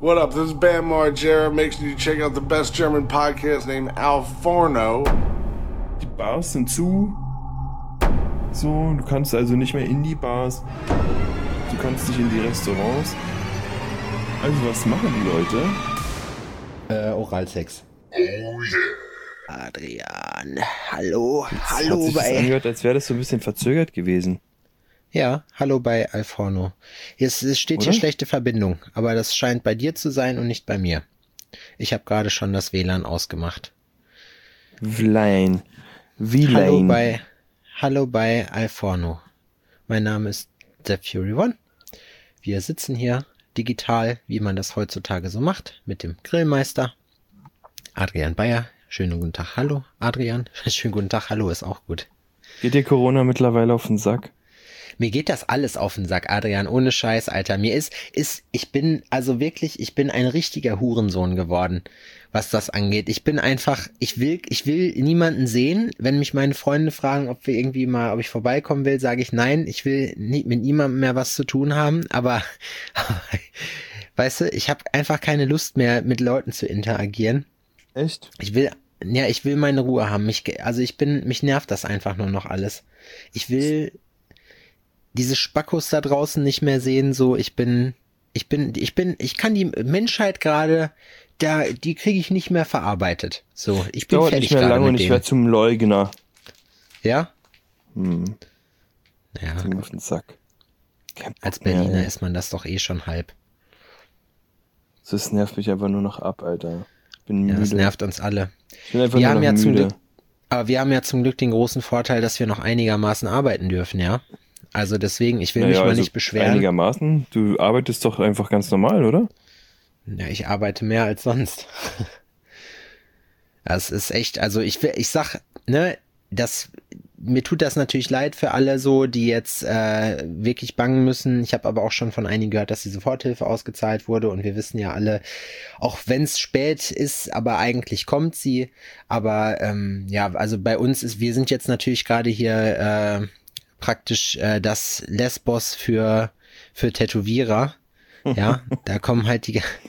What up? This is Bam Margera. Make sure you check out the best German podcast named Al Forno. Die Bars sind zu. So, du kannst also nicht mehr in die Bars. Du kannst nicht in die Restaurants. Also was machen die Leute? Oralsex. Oh yeah. Adrian, hallo, Jetzt hallo hat sich das bei... angehört, als wäre das so ein bisschen verzögert gewesen. Ja, hallo bei Alforno. Es steht Oder? hier schlechte Verbindung, aber das scheint bei dir zu sein und nicht bei mir. Ich habe gerade schon das WLAN ausgemacht. Vlein. Hallo bei Alforno. Mein Name ist The Fury One. Wir sitzen hier digital, wie man das heutzutage so macht, mit dem Grillmeister Adrian Bayer. Schönen guten Tag, hallo Adrian. Schönen guten Tag, hallo ist auch gut. Geht dir Corona mittlerweile auf den Sack? Mir geht das alles auf den Sack, Adrian, ohne Scheiß, Alter. Ich bin ein richtiger Hurensohn geworden, was das angeht. Ich will niemanden sehen. Wenn mich meine Freunde fragen, ob ich vorbeikommen will, sage ich nein, ich will mit niemandem mehr was zu tun haben, aber weißt du, ich habe einfach keine Lust mehr, mit Leuten zu interagieren. Echt? Ich will meine Ruhe haben. Mich nervt das einfach nur noch alles. Ich will diese Spackos da draußen nicht mehr sehen, so, ich kann die Menschheit gerade, die kriege ich nicht mehr verarbeitet. So, ich bin Dauert fertig nicht mehr gerade lange mit und ich denen. werde zum Leugner. Ja? Ja, auf den Sack. Als Berliner ist man das doch eh schon halb. Das nervt mich einfach nur noch ab, Alter. Ich bin müde. Ja, das nervt uns alle. Ich bin einfach Wir nur haben noch ja müde. Aber wir haben ja zum Glück den großen Vorteil, dass wir noch einigermaßen arbeiten dürfen, ja? Also deswegen, ich will mich mal nicht beschweren. Einigermaßen. Du arbeitest doch einfach ganz normal, oder? Ja, ich arbeite mehr als sonst. Das ist echt, also ich sag, ne, mir tut das natürlich leid für alle so, die jetzt wirklich bangen müssen. Ich habe aber auch schon von einigen gehört, dass die Soforthilfe ausgezahlt wurde und wir wissen ja alle, auch wenn es spät ist, aber eigentlich kommt sie. Aber ja, also bei uns wir sind jetzt natürlich gerade hier praktisch das Lesbos für Tätowierer. Ja, da kommen halt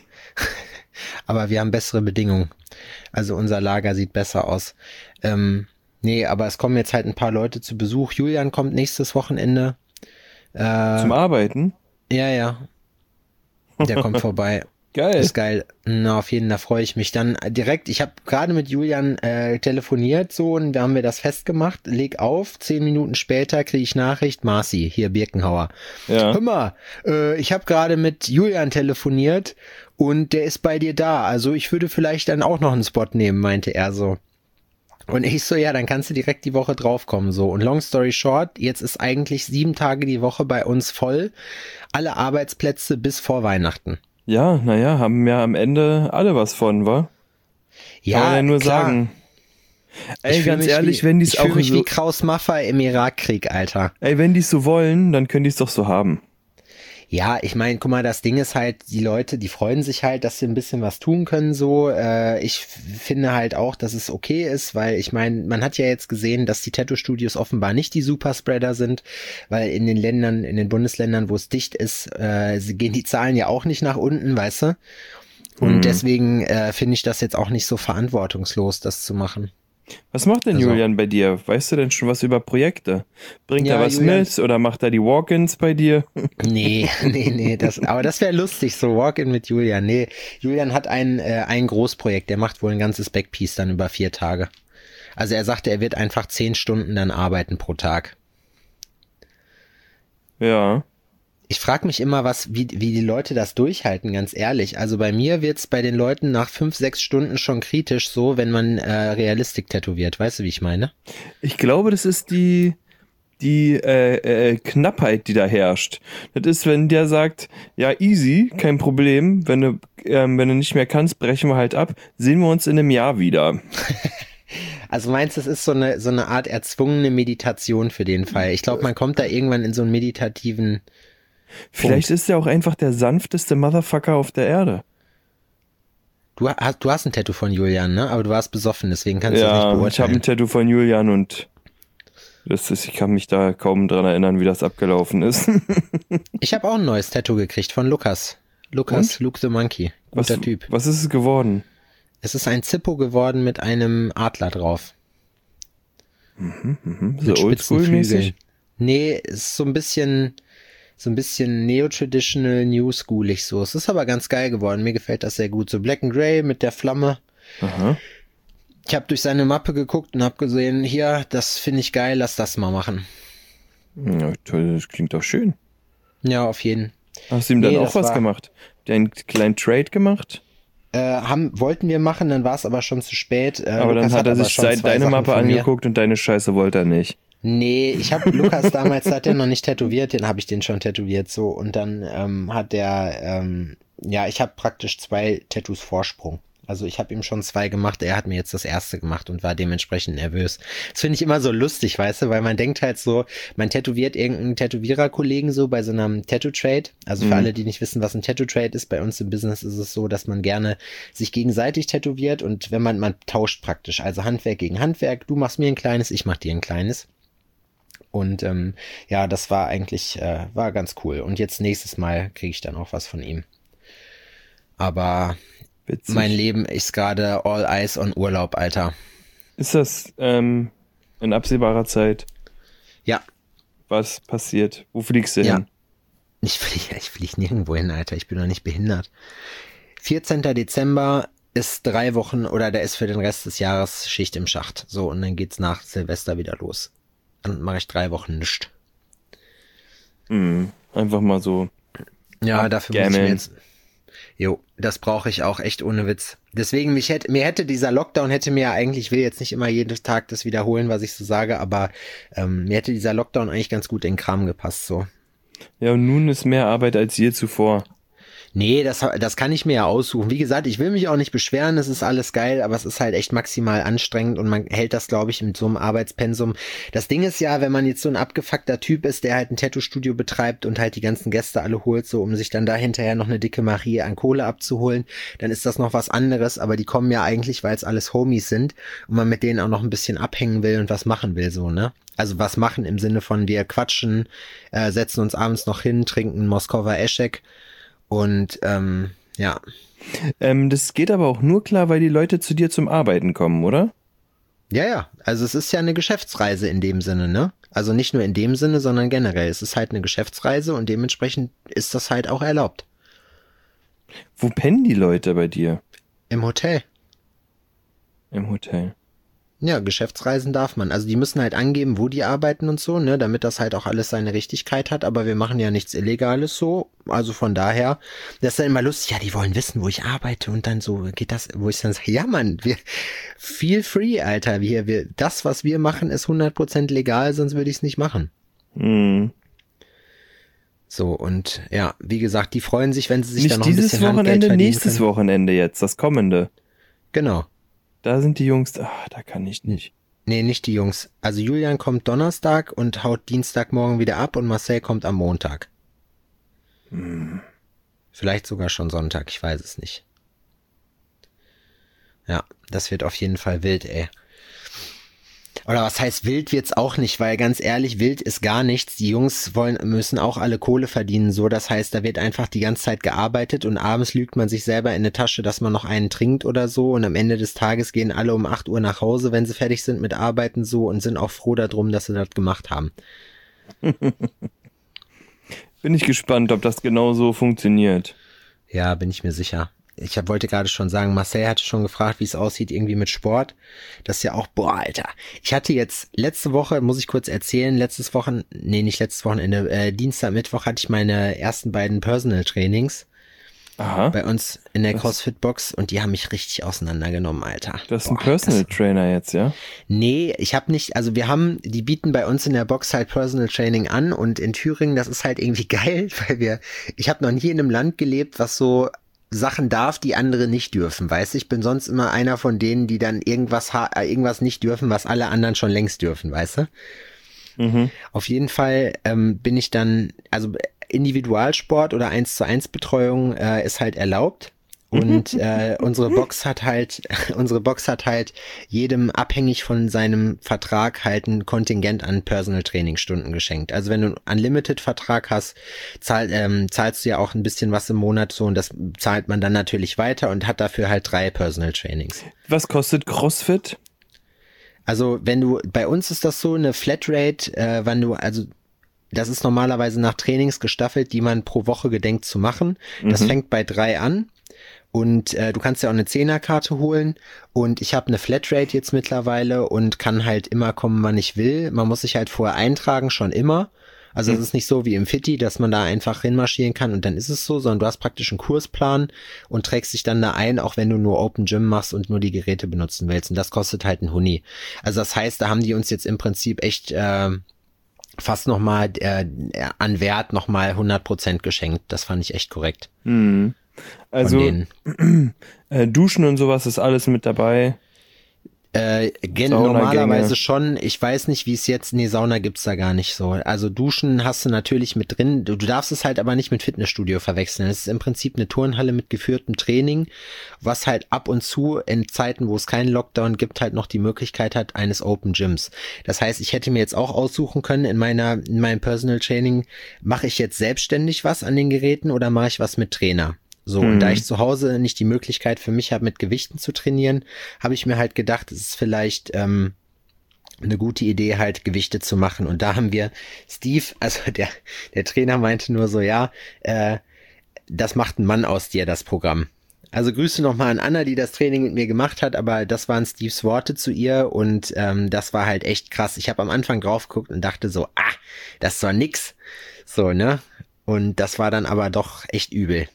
aber wir haben bessere Bedingungen. Also unser Lager sieht besser aus. Nee, aber es kommen jetzt halt ein paar Leute zu Besuch. Julian kommt nächstes Wochenende. Zum Arbeiten? Ja. Der kommt vorbei. Geil. Ist geil. Na, auf jeden Fall freue ich mich dann direkt. Ich habe gerade mit Julian telefoniert so und da haben wir das festgemacht. Leg auf, 10 Minuten später kriege ich Nachricht, Marci, hier Birkenhauer. Ja. Hör mal, ich habe gerade mit Julian telefoniert und der ist bei dir da. Also ich würde vielleicht dann auch noch einen Spot nehmen, meinte er so. Und ich so, ja, dann kannst du direkt die Woche draufkommen, so. Und long story short, jetzt ist eigentlich 7 Tage die Woche bei uns voll. Alle Arbeitsplätze bis vor Weihnachten. Ja, naja, haben ja am Ende alle was von, wa? Ja, kann man ja nur klar. sagen. Ey, Ich fühl ganz mich ehrlich, wie, wenn die es ich auch fühl mich so, wie Kraus Maffei im Irakkrieg, Alter. ey, wenn die es so wollen, dann können die es doch so haben. Ja, ich meine, guck mal, das Ding ist halt, die Leute, die freuen sich halt, dass sie ein bisschen was tun können, so. Ich finde halt auch, dass es okay ist, weil ich meine, man hat ja jetzt gesehen, dass die Tattoo-Studios offenbar nicht die Superspreader sind, weil in den Bundesländern, wo es dicht ist, gehen die Zahlen ja auch nicht nach unten, weißt du? Und deswegen finde ich das jetzt auch nicht so verantwortungslos, das zu machen. Was macht denn Also- Julian bei dir? Weißt du denn schon was über Projekte? Bringt er was Julian- mit oder macht er die Walk-ins bei dir? Nee, aber das wäre lustig, so Walk-in mit Julian. Nee, Julian hat ein Großprojekt, der macht wohl ein ganzes Backpiece dann über 4 Tage. Also er sagte, er wird einfach 10 Stunden dann arbeiten pro Tag. Ja. Ich frage mich immer, wie die Leute das durchhalten, ganz ehrlich. Also bei mir wird's bei den Leuten nach 5, 6 Stunden schon kritisch so, wenn man Realistik tätowiert. Weißt du, wie ich meine? Ich glaube, das ist die Knappheit, die da herrscht. Das ist, wenn der sagt, ja, easy, kein Problem, wenn du nicht mehr kannst, brechen wir halt ab, sehen wir uns in einem Jahr wieder. Also meinst du, es ist so eine Art erzwungene Meditation für den Fall? Ich glaube, man kommt da irgendwann in so einen meditativen... Vielleicht ist er auch einfach der sanfteste Motherfucker auf der Erde. Du hast ein Tattoo von Julian, ne? Aber du warst besoffen, deswegen kannst du das nicht Ja, beurteilen. ich habe ein Tattoo von Julian und ich kann mich da kaum dran erinnern, wie das abgelaufen ist. Ich habe auch ein neues Tattoo gekriegt von Lukas. Lukas, Und? Luke the Monkey. Guter Typ. Was ist es geworden? Es ist ein Zippo geworden mit einem Adler drauf. So Mit spitzen oldschool-mäßig? Flügeln. Nee, ist so ein bisschen neo-traditional, new-schoolig so. Es ist aber ganz geil geworden. Mir gefällt das sehr gut. So Black and Grey mit der Flamme. Aha. Ich habe durch seine Mappe geguckt und habe gesehen, hier, das finde ich geil, lass das mal machen. Ja, toll, das klingt doch schön. Ja, auf jeden. Hast du ihm dann Nee, auch das was war- gemacht? Habt ihr einen kleinen Trade gemacht? Wollten wir machen, dann war es aber schon zu spät. Aber dann Lukas hat er aber sich schon zwei deine Sachen Mappe von mir. angeguckt und deine Scheiße wollte er nicht. Nee, ich habe Lukas damals, da hat er noch nicht tätowiert, den habe ich den schon tätowiert so und dann hat er, ich habe praktisch 2 Tattoos Vorsprung. Also ich habe ihm schon 2 gemacht, er hat mir jetzt das erste gemacht und war dementsprechend nervös. Das finde ich immer so lustig, weißt du, weil man denkt halt so, man tätowiert irgendeinen Tätowiererkollegen so bei so einem Tattoo-Trade. Also für alle, die nicht wissen, was ein Tattoo-Trade ist, bei uns im Business ist es so, dass man gerne sich gegenseitig tätowiert und wenn man tauscht praktisch, also Handwerk gegen Handwerk, du machst mir ein kleines, ich mach dir ein kleines. Und das war eigentlich, war ganz cool. Und jetzt nächstes Mal kriege ich dann auch was von ihm. Aber Witzig. mein Leben ist gerade all eyes on Urlaub, Alter. Ist das in absehbarer Zeit? Ja, Was passiert? Wo fliegst du Ja. hin? ich flieg nirgendwo hin, Alter. Ich bin doch nicht behindert. 14. Dezember ist 3 Wochen oder da ist für den Rest des Jahres Schicht im Schacht. So, und dann geht's nach Silvester wieder los. Dann mache ich 3 Wochen nichts. Einfach mal so. Ja, dafür muss ich mir Gammeln. jetzt... Jo, das brauche ich auch echt ohne Witz. Deswegen, mir hätte dieser Lockdown, ich will jetzt nicht immer jeden Tag das wiederholen, was ich so sage, aber mir hätte dieser Lockdown eigentlich ganz gut in den Kram gepasst, so. Ja, und nun ist mehr Arbeit als je zuvor. Nee, das kann ich mir ja aussuchen. Wie gesagt, ich will mich auch nicht beschweren, es ist alles geil, aber es ist halt echt maximal anstrengend und man hält das, glaube ich, mit so einem Arbeitspensum. Das Ding ist ja, wenn man jetzt so ein abgefuckter Typ ist, der halt ein Tattoo-Studio betreibt und halt die ganzen Gäste alle holt, so um sich dann da hinterher noch eine dicke Marie an Kohle abzuholen, dann ist das noch was anderes, aber die kommen ja eigentlich, weil es alles Homies sind und man mit denen auch noch ein bisschen abhängen will und was machen will, so, ne? Also was machen im Sinne von wir quatschen, setzen uns abends noch hin, trinken Moskower Eschek. Und Das geht aber auch nur klar, weil die Leute zu dir zum Arbeiten kommen, oder? ja, also es ist ja eine Geschäftsreise in dem Sinne, ne? Also nicht nur in dem Sinne, sondern generell. Es ist halt eine Geschäftsreise und dementsprechend ist das halt auch erlaubt. Wo pennen die Leute bei dir? Im Hotel. Im Hotel. Ja, Geschäftsreisen darf man. Also die müssen halt angeben, wo die arbeiten und so, ne, damit das halt auch alles seine Richtigkeit hat, aber wir machen ja nichts Illegales so. Also von daher, das ist dann immer lustig, ja, die wollen wissen, wo ich arbeite und dann so geht das, wo ich dann sage, ja Mann, feel free, Alter, das, was wir machen, ist 100% legal, sonst würde ich es nicht machen. So, und ja, wie gesagt, die freuen sich, wenn sie sich dann Nicht noch ein dieses bisschen Handgeld Wochenende, verdienen nächstes können. Wochenende jetzt, das kommende. Genau. Da sind die Jungs, da kann ich nicht. Nee, nicht die Jungs. Also Julian kommt Donnerstag und haut Dienstagmorgen wieder ab und Marcel kommt am Montag. Vielleicht sogar schon Sonntag, ich weiß es nicht. Ja, das wird auf jeden Fall wild, ey. Oder was heißt wild wird's auch nicht, weil ganz ehrlich, wild ist gar nichts. Die Jungs müssen auch alle Kohle verdienen, so. Das heißt, da wird einfach die ganze Zeit gearbeitet und abends lügt man sich selber in eine Tasche, dass man noch einen trinkt oder so und am Ende des Tages gehen alle um 8 Uhr nach Hause, wenn sie fertig sind mit Arbeiten so und sind auch froh darum, dass sie das gemacht haben. Bin ich gespannt, ob das genau so funktioniert. Ja, bin ich mir sicher. Wollte gerade schon sagen, Marcel hatte schon gefragt, wie es aussieht irgendwie mit Sport. Das ist ja auch, boah, Alter. Ich hatte jetzt letzte Woche, muss ich kurz erzählen, Dienstag, Mittwoch hatte ich meine ersten beiden Personal Trainings Aha, bei uns in der CrossFit-Box und die haben mich richtig auseinandergenommen, Alter. das ist ein Personal Trainer jetzt, ja? Nee, ich habe nicht, also die bieten bei uns in der Box halt Personal Training an und in Thüringen, das ist halt irgendwie geil, weil ich habe noch nie in einem Land gelebt, was so Sachen darf, die andere nicht dürfen, weißt du? Ich bin sonst immer einer von denen, die dann irgendwas nicht dürfen, was alle anderen schon längst dürfen, weißt du? Auf jeden Fall bin ich dann, also Individualsport oder 1:1 Betreuung ist halt erlaubt, Und unsere Box hat halt jedem abhängig von seinem Vertrag halt ein Kontingent an Personal Training Stunden geschenkt. Also wenn du einen Unlimited Vertrag hast, zahlst du ja auch ein bisschen was im Monat so und das zahlt man dann natürlich weiter und hat dafür halt 3 Personal Trainings. Was kostet CrossFit? Also bei uns ist das so eine Flatrate, das ist normalerweise nach Trainings gestaffelt, die man pro Woche gedenkt zu machen. Das fängt bei 3 an. Und du kannst ja auch eine 10er-Karte holen und ich habe eine Flatrate jetzt mittlerweile und kann halt immer kommen, wann ich will. Man muss sich halt vorher eintragen, schon immer. Also es ist nicht so wie im Fitti, dass man da einfach hinmarschieren kann und dann ist es so, sondern du hast praktisch einen Kursplan und trägst dich dann da ein, auch wenn du nur Open Gym machst und nur die Geräte benutzen willst. Und das kostet halt ein Huni. Also das heißt, da haben die uns jetzt im Prinzip echt fast nochmal an Wert nochmal 100% geschenkt. Das fand ich echt korrekt. Mhm. Also Duschen und sowas ist alles mit dabei. Normalerweise schon. Ich weiß nicht, wie es jetzt, Sauna gibt's da gar nicht so. Also Duschen hast du natürlich mit drin. Du darfst es halt aber nicht mit Fitnessstudio verwechseln. Es ist im Prinzip eine Turnhalle mit geführtem Training, was halt ab und zu in Zeiten, wo es keinen Lockdown gibt, halt noch die Möglichkeit hat eines Open Gyms. Das heißt, ich hätte mir jetzt auch aussuchen können, in meinem Personal Training, mache ich jetzt selbstständig was an den Geräten oder mache ich was mit Trainer? So, und da ich zu Hause nicht die Möglichkeit für mich habe, mit Gewichten zu trainieren, habe ich mir halt gedacht, es ist vielleicht eine gute Idee, halt Gewichte zu machen. Und da haben wir Steve, also der Trainer meinte nur so, ja, das macht ein Mann aus dir, das Programm. Also Grüße nochmal an Anna, die das Training mit mir gemacht hat, aber das waren Steves Worte zu ihr und das war halt echt krass. Ich habe am Anfang drauf geguckt und dachte so, das ist doch nix. So, ne? Und das war dann aber doch echt übel.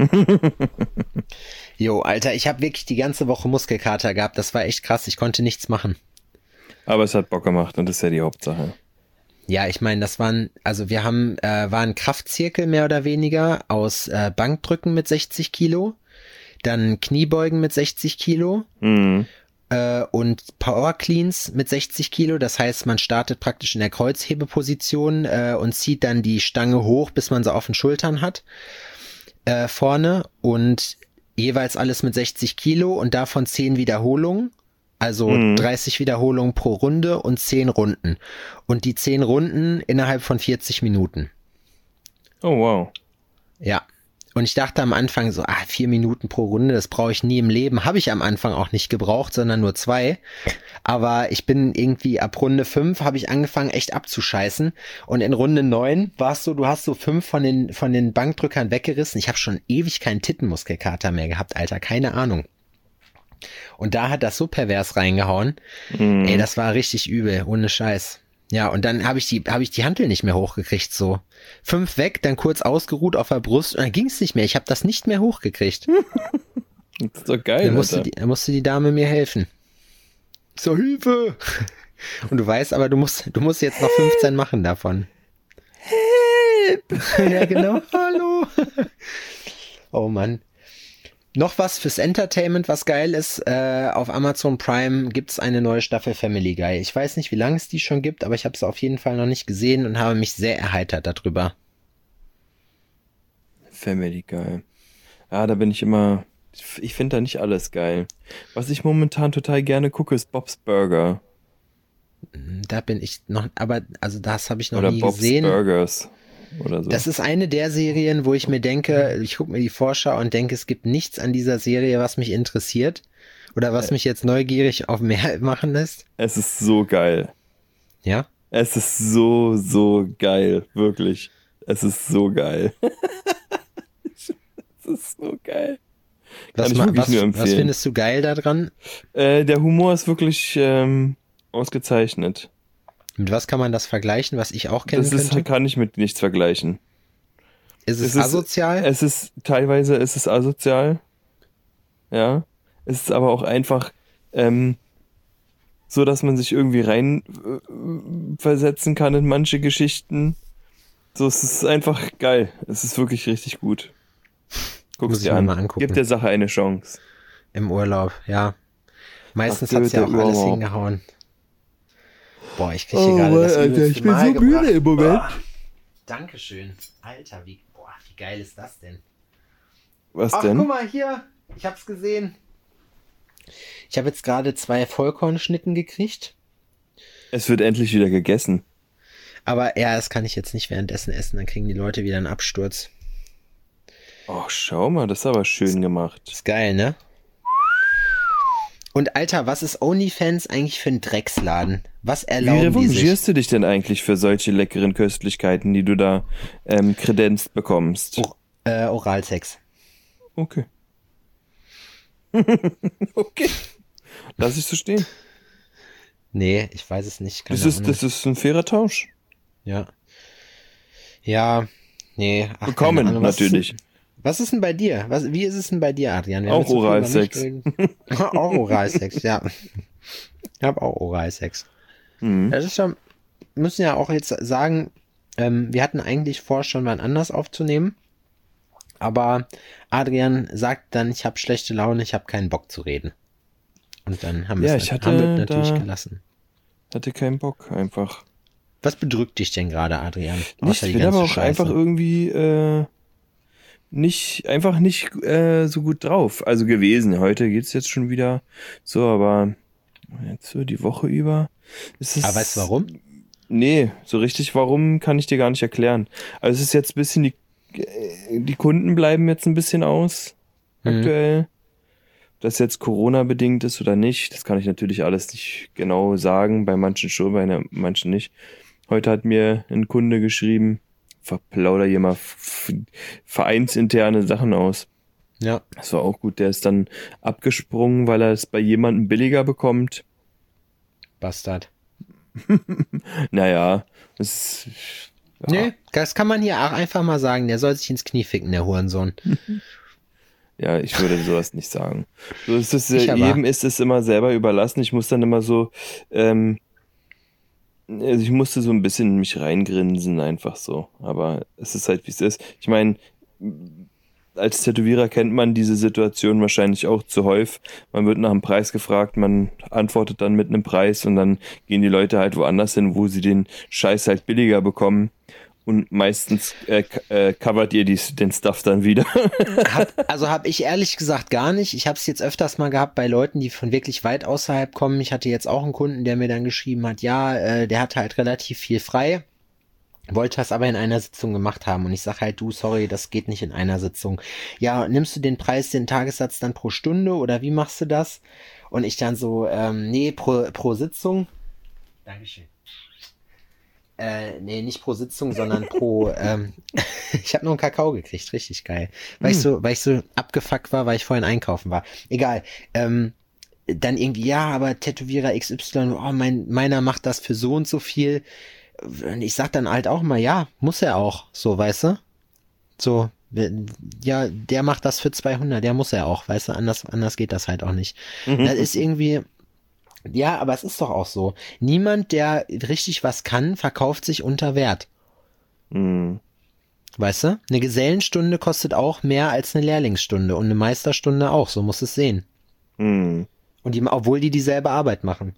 Jo, Alter, ich habe wirklich die ganze Woche Muskelkater gehabt. Das war echt krass. Ich konnte nichts machen. Aber es hat Bock gemacht und das ist ja die Hauptsache. Ja, ich meine, war ein Kraftzirkel mehr oder weniger aus Bankdrücken mit 60 Kilo, dann Kniebeugen mit 60 Kilo und Power Cleans mit 60 Kilo. Das heißt, man startet praktisch in der Kreuzhebeposition und zieht dann die Stange hoch, bis man sie auf den Schultern hat. Vorne und jeweils alles mit 60 Kilo und davon 10 Wiederholungen, also 30 Wiederholungen pro Runde und 10 Runden. Und die 10 Runden innerhalb von 40 Minuten. Oh, wow. Ja. Und ich dachte am Anfang so, 4 Minuten pro Runde, das brauche ich nie im Leben. Habe ich am Anfang auch nicht gebraucht, sondern nur 2. Aber ich bin irgendwie ab Runde 5 habe ich angefangen echt abzuscheißen. Und in Runde 9 war es so, du hast so 5 von den Bankdrückern weggerissen. Ich habe schon ewig keinen Tittenmuskelkater mehr gehabt, Alter, keine Ahnung. Und da hat das so pervers reingehauen. Ey, das war richtig übel, ohne Scheiß. Ja, und dann habe ich die Hantel nicht mehr hochgekriegt, so. 5 weg, dann kurz ausgeruht auf der Brust und dann ging es nicht mehr. Ich habe das nicht mehr hochgekriegt. Das ist doch geil, dann musste die Dame mir helfen. So, Hilfe! Und du weißt aber, du musst jetzt noch 15 machen davon. Help! Ja, genau. Hallo! Oh Mann. Noch was fürs Entertainment, was geil ist. Auf Amazon Prime gibt's eine neue Staffel Family Guy. Ich weiß nicht, wie lange es die schon gibt, aber ich habe es auf jeden Fall noch nicht gesehen und habe mich sehr erheitert darüber. Family Guy. Ja, da bin ich immer... Ich finde da nicht alles geil. Was ich momentan total gerne gucke, ist Bob's Burger. Da bin ich noch... Aber, also das habe ich noch oder nie Bob's gesehen. Burgers. Oder so. Das ist eine der Serien, wo ich mir denke, ich gucke mir die Vorschau und denke, es gibt nichts an dieser Serie, was mich interessiert oder was mich jetzt neugierig auf mehr machen lässt. Es ist so geil. Ja? Es ist so, so geil. Wirklich. Es ist so geil. Es ist so geil. Kann ich wirklich nur empfehlen. Was findest du geil daran? Der Humor ist wirklich ausgezeichnet. Mit was kann man das vergleichen, was ich auch kennen könnte? Kann ich mit nichts vergleichen. Ist es asozial? Teilweise ist es asozial. Ja. Es ist aber auch einfach so, dass man sich irgendwie rein versetzen kann in manche Geschichten. So, es ist einfach geil. Es ist wirklich richtig gut. Guck's dir an. Mal angucken. Gib der Sache eine Chance. Im Urlaub, ja. Meistens hat's ja auch alles hingehauen. Boah, ich kriege hier gerade das Alter, ich bin so müde im Moment. Dankeschön. Alter, wie geil ist das denn? Was Ach, denn? guck mal hier. Ich hab's gesehen. Ich habe jetzt gerade 2 Vollkornschnitten gekriegt. Es wird endlich wieder gegessen. Aber ja, das kann ich jetzt nicht währenddessen essen, dann kriegen die Leute wieder einen Absturz. Oh, schau mal, das ist aber schön gemacht. Ist geil, ne? Und Alter, was ist OnlyFans eigentlich für ein Drecksladen? Was Wie erlauben die sich? revanchierst du dich denn eigentlich für solche leckeren Köstlichkeiten, die du da kredenzt bekommst? Oralsex. Okay. Okay. Lass ich so stehen. Nee, ich weiß es nicht. Keine Das Ahnung. ist ein fairer Tausch. Ja. Ja, nee. Ach, Bekommen, keine Ahnung, natürlich. Was ist denn bei dir? Wie ist es denn bei dir, Adrian? Wir haben Auch jetzt so viel über Oralsex. mich geredet. Auch Oralsex, ja. Ich habe auch Oralsex. Mhm. Das ist ja, müssen ja auch jetzt sagen, wir hatten eigentlich vor, schon mal anders aufzunehmen. Aber Adrian sagt dann, ich habe schlechte Laune, ich habe keinen Bock zu reden. Und dann haben wir es natürlich gelassen. Hatte keinen Bock, einfach. Was bedrückt dich denn gerade, Adrian? Ich bin aber auch einfach irgendwie nicht so gut drauf. Also gewesen. Heute geht's jetzt schon wieder so, aber jetzt so die Woche über. Aber weißt du warum? Nee, so richtig warum kann ich dir gar nicht erklären. Also es ist jetzt ein bisschen die Kunden bleiben jetzt ein bisschen aus aktuell. Ob das jetzt Corona-bedingt ist oder nicht, das kann ich natürlich alles nicht genau sagen. Bei manchen schon, bei manchen nicht. Heute hat mir ein Kunde geschrieben, verplauder hier mal vereinsinterne Sachen aus. Ja. Das war auch gut. Der ist dann abgesprungen, weil er es bei jemandem billiger bekommt. Bastard. Naja, das ist... Ja. Nee, das kann man hier auch einfach mal sagen. Der soll sich ins Knie ficken, der Hurensohn. Ja, ich würde sowas nicht sagen. So ist es, aber. ist es immer selber überlassen. Ich muss dann immer so, also ich musste so ein bisschen in mich reingrinsen, einfach so. Aber es ist halt, wie es ist. Ich meine, als Tätowierer kennt man diese Situation wahrscheinlich auch zu häufig. Man wird nach einem Preis gefragt, man antwortet dann mit einem Preis und dann gehen die Leute halt woanders hin, wo sie den Scheiß halt billiger bekommen. Und meistens covert ihr den Stuff dann wieder. Hab ich ehrlich gesagt gar nicht. Ich habe es jetzt öfters mal gehabt bei Leuten, die von wirklich weit außerhalb kommen. Ich hatte jetzt auch einen Kunden, der mir dann geschrieben hat, ja, der hat halt relativ viel frei, wollte das aber in einer Sitzung gemacht haben. Und ich sage halt, du, sorry, das geht nicht in einer Sitzung. Ja, nimmst du den Preis, den Tagessatz dann pro Stunde oder wie machst du das? Und ich dann so, nee, pro Sitzung. Dankeschön. Nee, nicht pro Sitzung, sondern pro, ich habe noch einen Kakao gekriegt, richtig geil. Weil ich so abgefuckt war, weil ich vorhin einkaufen war. Egal. Dann irgendwie, ja, aber Tätowierer XY, oh, meiner macht das für so und so viel. Und ich sag dann halt auch mal, ja, muss er auch, so, weißt du? So, ja, der macht das für 200, der muss er auch, weißt du? Anders geht das halt auch nicht. Das ist irgendwie... Ja, aber es ist doch auch so. Niemand, der richtig was kann, verkauft sich unter Wert. Weißt du? Eine Gesellenstunde kostet auch mehr als eine Lehrlingsstunde und eine Meisterstunde auch. So muss es sehen. Und obwohl die dieselbe Arbeit machen.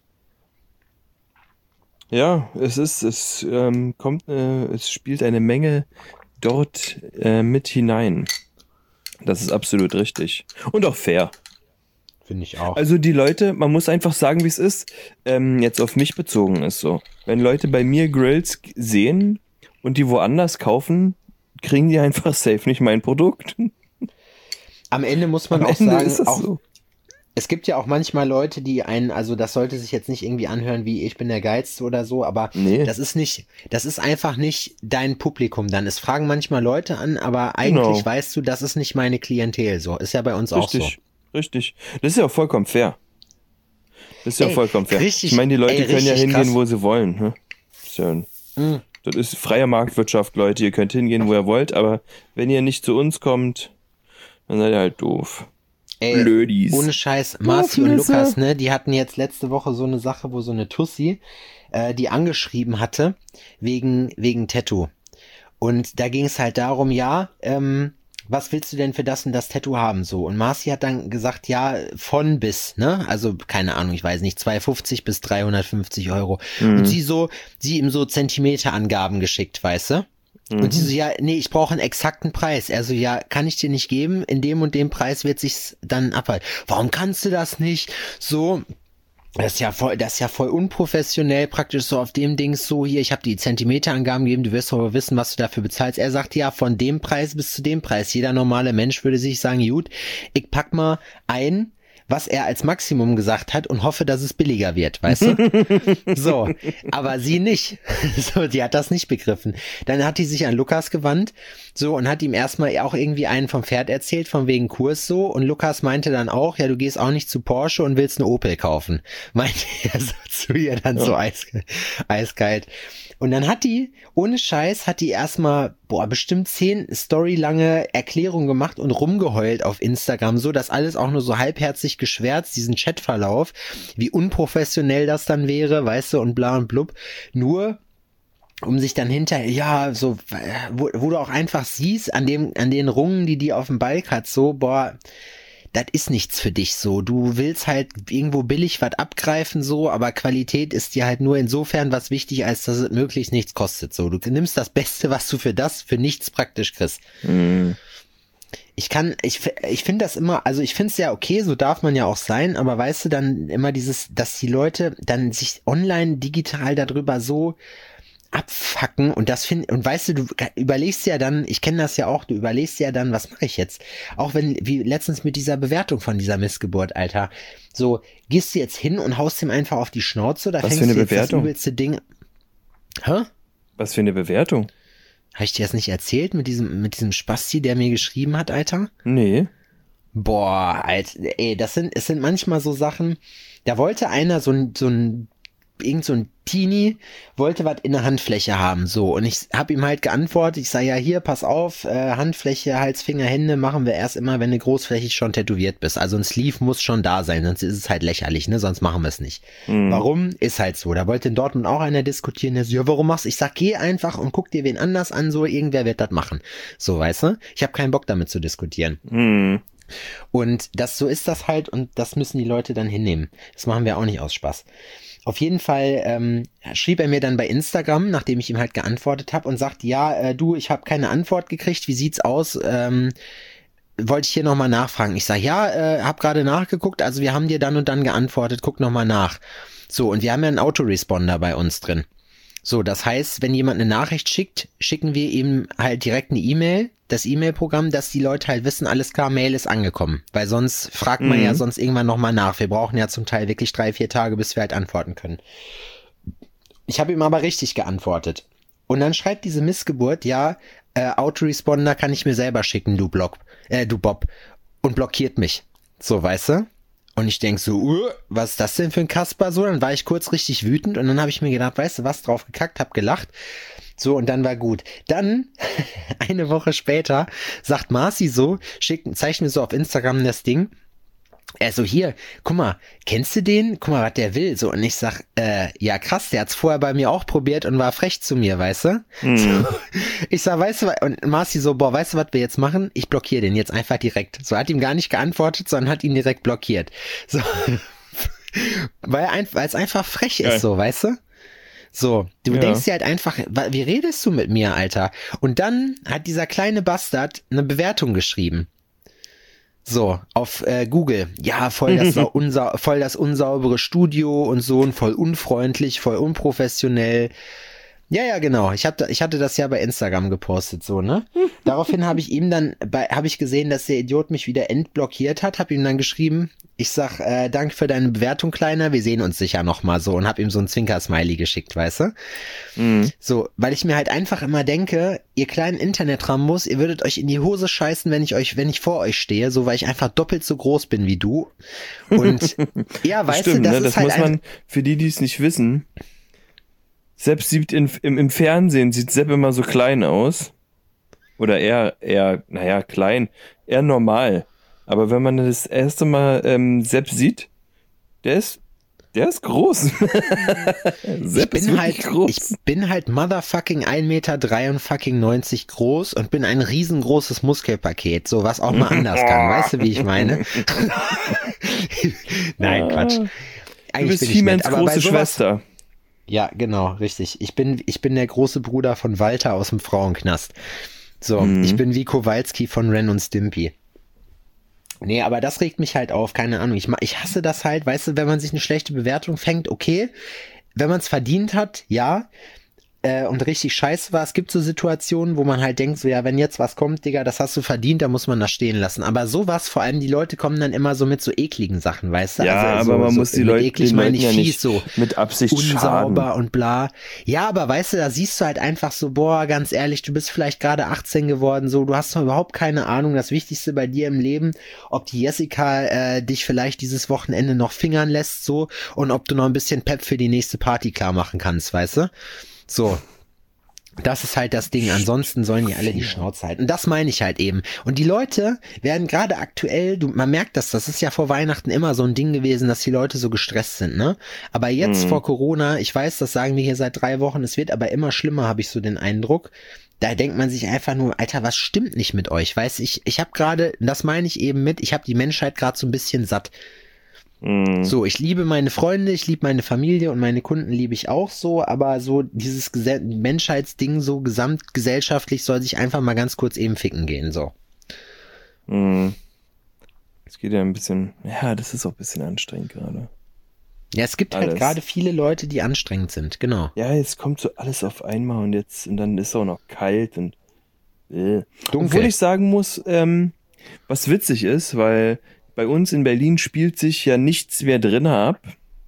Ja, es spielt eine Menge dort mit hinein. Das ist absolut richtig. Und auch fair. Finde ich auch. Also die Leute, man muss einfach sagen, wie es ist, jetzt auf mich bezogen ist so. Wenn Leute bei mir Grills sehen und die woanders kaufen, kriegen die einfach safe nicht mein Produkt. Am Ende muss man Am auch Ende sagen, ist das auch, so. es gibt ja auch manchmal Leute, die also das sollte sich jetzt nicht irgendwie anhören wie ich bin der Geilste oder so, aber Nee. das ist einfach nicht dein Publikum dann. Es fragen manchmal Leute an, aber eigentlich Genau. weißt du, das ist nicht meine Klientel so. Ist ja bei uns auch so. Richtig. Das ist ja auch vollkommen fair. Richtig, Ich meine, die Leute können ja richtig hingehen, krass. wo sie wollen. Ne? Das ist freie Marktwirtschaft, Leute. Ihr könnt hingehen, wo ihr wollt, aber wenn ihr nicht zu uns kommt, dann seid ihr halt doof. Blödis. Ohne Scheiß, Marci und Lukas, ne, die hatten jetzt letzte Woche so eine Sache, wo so eine Tussi, die angeschrieben hatte, wegen Tattoo. Und da ging es halt darum, ja, was willst du denn für das und das Tattoo haben, so? Und Marci hat dann gesagt, ja, von bis, ne? Also, keine Ahnung, ich weiß nicht, 250 bis 350 Euro. Und sie ihm so Zentimeterangaben geschickt, weißt du? Und sie so, ja, nee, ich brauche einen exakten Preis. Er so, ja, kann ich dir nicht geben, in dem und dem Preis wird sich's dann abhalten. Warum kannst du das nicht? So, das ist ja voll unprofessionell, praktisch so auf dem Ding so, hier, ich habe die Zentimeterangaben gegeben, du wirst aber wissen, was du dafür bezahlst. Er sagt, ja, von dem Preis bis zu dem Preis. Jeder normale Mensch würde sich sagen, gut, ich pack mal ein, was er als Maximum gesagt hat und hoffe, dass es billiger wird, weißt du? So, aber sie nicht. So, die hat das nicht begriffen. Dann hat die sich an Lukas gewandt, so, und hat ihm erstmal auch irgendwie einen vom Pferd erzählt, von wegen Kurs so, und Lukas meinte dann auch, ja, du gehst auch nicht zu Porsche und willst eine Opel kaufen. Meinte er so zu ihr dann so eiskalt. Und dann hat die, ohne Scheiß, erstmal, bestimmt 10 storylange Erklärungen gemacht und rumgeheult auf Instagram, so dass alles auch nur so halbherzig geschwärzt, diesen Chatverlauf, wie unprofessionell das dann wäre, weißt du, und bla und blub. Nur, um sich dann hinterher, ja, so, wo du auch einfach siehst, an den Rungen, die auf dem Balk hat, so, das ist nichts für dich so. Du willst halt irgendwo billig was abgreifen so, aber Qualität ist dir halt nur insofern was wichtig, als dass es möglichst nichts kostet so. Du nimmst das Beste, was du für nichts praktisch kriegst. Mhm. Ich finde das immer, also ich finde es ja okay, so darf man ja auch sein, aber weißt du, dann immer dass die Leute dann sich online digital darüber so abfacken und und weißt du überlegst ja dann, ich kenne das ja auch, du überlegst ja dann, was mache ich jetzt? Auch wie letztens mit dieser Bewertung von dieser Missgeburt, Alter. So, gehst du jetzt hin und haust ihm einfach auf die Schnauze oder fängst du jetzt das übelste Ding? Hä? Was für eine Bewertung? Habe ich dir das nicht erzählt mit diesem Spasti, der mir geschrieben hat, Alter? Nee. Boah, Alter, ey, es sind manchmal so Sachen, da wollte einer so ein Teenie wollte was in der Handfläche haben, so, und ich habe ihm halt geantwortet, ich sage, ja, hier, pass auf, Handfläche, Hals, Finger, Hände machen wir erst immer, wenn du großflächig schon tätowiert bist, also ein Sleeve muss schon da sein, sonst ist es halt lächerlich, ne, sonst machen wir es nicht. Warum? Ist halt so, da wollte in Dortmund auch einer diskutieren, der so, ja, warum machst du? Ich sag, geh einfach und guck dir wen anders an, so, irgendwer wird das machen, so, weißt du, ich habe keinen Bock damit zu diskutieren. Und so ist das halt, und das müssen die Leute dann hinnehmen, das machen wir auch nicht aus Spaß. Auf jeden Fall schrieb er mir dann bei Instagram, nachdem ich ihm halt geantwortet habe, und sagt, ja, du, ich habe keine Antwort gekriegt, wie sieht's aus? Wollte ich hier nochmal nachfragen. Ich sage, ja, hab gerade nachgeguckt, also wir haben dir dann und dann geantwortet, guck nochmal nach. So, und wir haben ja einen Autoresponder bei uns drin. So, das heißt, wenn jemand eine Nachricht schickt, schicken wir ihm halt direkt eine E-Mail, das E-Mail-Programm, dass die Leute halt wissen, alles klar, Mail ist angekommen. Weil sonst fragt man ja sonst irgendwann nochmal nach. Wir brauchen ja zum Teil wirklich 3-4 Tage, bis wir halt antworten können. Ich habe ihm aber richtig geantwortet. Und dann schreibt diese Missgeburt, ja, Autoresponder kann ich mir selber schicken, du Bob. Und blockiert mich. So, weißt du? Und ich denk so, was ist das denn für ein Kasper? So, dann war ich kurz richtig wütend und dann habe ich mir gedacht, weißt du was, drauf gekackt, hab gelacht. So, und dann war gut. Dann, eine Woche später, sagt Marci so, zeigt mir so auf Instagram das Ding. Er so, hier, guck mal, kennst du den? Guck mal, was der will. So, und ich sag, ja krass, der hat's vorher bei mir auch probiert und war frech zu mir, weißt du? So, ich sag, weißt du, und Marci so, weißt du, was wir jetzt machen? Ich blockiere den jetzt einfach direkt. So, hat ihm gar nicht geantwortet, sondern hat ihn direkt blockiert. So, weil es einfach frech ist, so, weißt du? So, du denkst dir halt einfach, wie redest du mit mir, Alter? Und dann hat dieser kleine Bastard eine Bewertung geschrieben. So, auf Google, ja, voll das unsaubere Studio und so, und voll unfreundlich, voll unprofessionell. Ja, genau, ich hatte das ja bei Instagram gepostet, so, ne? Daraufhin habe ich ihm dann, habe ich gesehen, dass der Idiot mich wieder entblockiert hat, habe ihm dann geschrieben, ich sag, danke für deine Bewertung, Kleiner, wir sehen uns sicher nochmal, so, und habe ihm so ein Zwinker-Smiley geschickt, weißt du? So, weil ich mir halt einfach immer denke, ihr kleinen Internet-Rambos, ihr würdet euch in die Hose scheißen, wenn ich vor euch stehe, so, weil ich einfach doppelt so groß bin wie du. Und ja, weißt Stimmt, du, das ne? ist halt muss man, für die es nicht wissen, Sepp sieht im Fernsehen sieht Sepp immer so klein aus. Oder eher, naja, klein, eher normal. Aber wenn man das erste Mal Sepp sieht, der ist groß. Sepp ist wirklich groß. Ich bin halt motherfucking 1,93 Meter groß und bin ein riesengroßes Muskelpaket, so was auch mal anders kann. Weißt du, wie ich meine? Nein, Quatsch. Du bist He-Mans große Schwester. Ja, genau, richtig. Ich bin der große Bruder von Walter aus dem Frauenknast. So, ich bin wie Kowalski von Ren und Stimpy. Nee, aber das regt mich halt auf, keine Ahnung. Ich hasse das halt, weißt du, wenn man sich eine schlechte Bewertung fängt, okay. Wenn man es verdient hat, ja. Und richtig scheiße war. Es gibt so Situationen, wo man halt denkt, so ja, wenn jetzt was kommt, Digga, das hast du verdient, da muss man das stehen lassen. Aber sowas, vor allem die Leute kommen dann immer so mit so ekligen Sachen, weißt du? Ja, also aber man muss die Leute, eklig meine ich ja fies, nicht so mit Absicht unsauber schaden. und bla. Ja, aber weißt du, da siehst du halt einfach so, boah, ganz ehrlich, du bist vielleicht gerade 18 geworden, so, du hast noch überhaupt keine Ahnung, das Wichtigste bei dir im Leben, ob die Jessica dich vielleicht dieses Wochenende noch fingern lässt, so, und ob du noch ein bisschen Pep für die nächste Party klar machen kannst, weißt du? So. Das ist halt das Ding. Ansonsten sollen die alle die Schnauze halten. Und das meine ich halt eben. Und die Leute werden gerade aktuell, man merkt das ist ja vor Weihnachten immer so ein Ding gewesen, dass die Leute so gestresst sind, ne? Aber jetzt vor Corona, ich weiß, das sagen wir hier seit 3 Wochen, es wird aber immer schlimmer, habe ich so den Eindruck. Da denkt man sich einfach nur, Alter, was stimmt nicht mit euch? Weißt ich habe gerade, das meine ich eben mit, ich habe die Menschheit gerade so ein bisschen satt. So, ich liebe meine Freunde, ich liebe meine Familie und meine Kunden liebe ich auch so, aber so dieses Menschheitsding so gesamtgesellschaftlich soll sich einfach mal ganz kurz eben ficken gehen, so. Es geht ja ein bisschen, ja, das ist auch ein bisschen anstrengend gerade. Ja, es gibt halt gerade viele Leute, die anstrengend sind, genau. Ja, jetzt kommt so alles auf einmal und dann ist es auch noch kalt und dunkel. Obwohl ich sagen muss, was witzig ist, weil bei uns in Berlin spielt sich ja nichts mehr drinnen ab.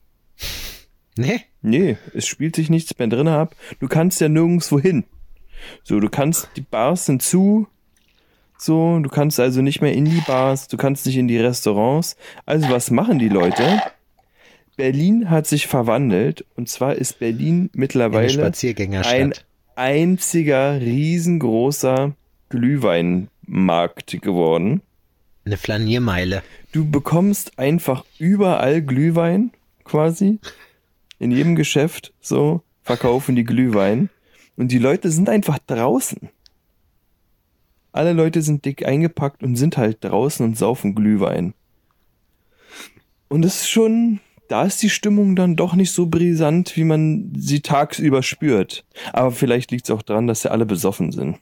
Nee, es spielt sich nichts mehr drinnen ab. Du kannst ja nirgendwo hin. So, die Bars sind zu. So, du kannst also nicht mehr in die Bars, du kannst nicht in die Restaurants. Also was machen die Leute? Berlin hat sich verwandelt und zwar ist Berlin mittlerweile ein einziger riesengroßer Glühweinmarkt geworden. Eine Flaniermeile. Du bekommst einfach überall Glühwein, quasi. In jedem Geschäft, so, verkaufen die Glühwein. Und die Leute sind einfach draußen. Alle Leute sind dick eingepackt und sind halt draußen und saufen Glühwein. Und es ist schon, da ist die Stimmung dann doch nicht so brisant, wie man sie tagsüber spürt. Aber vielleicht liegt es auch daran, dass sie alle besoffen sind.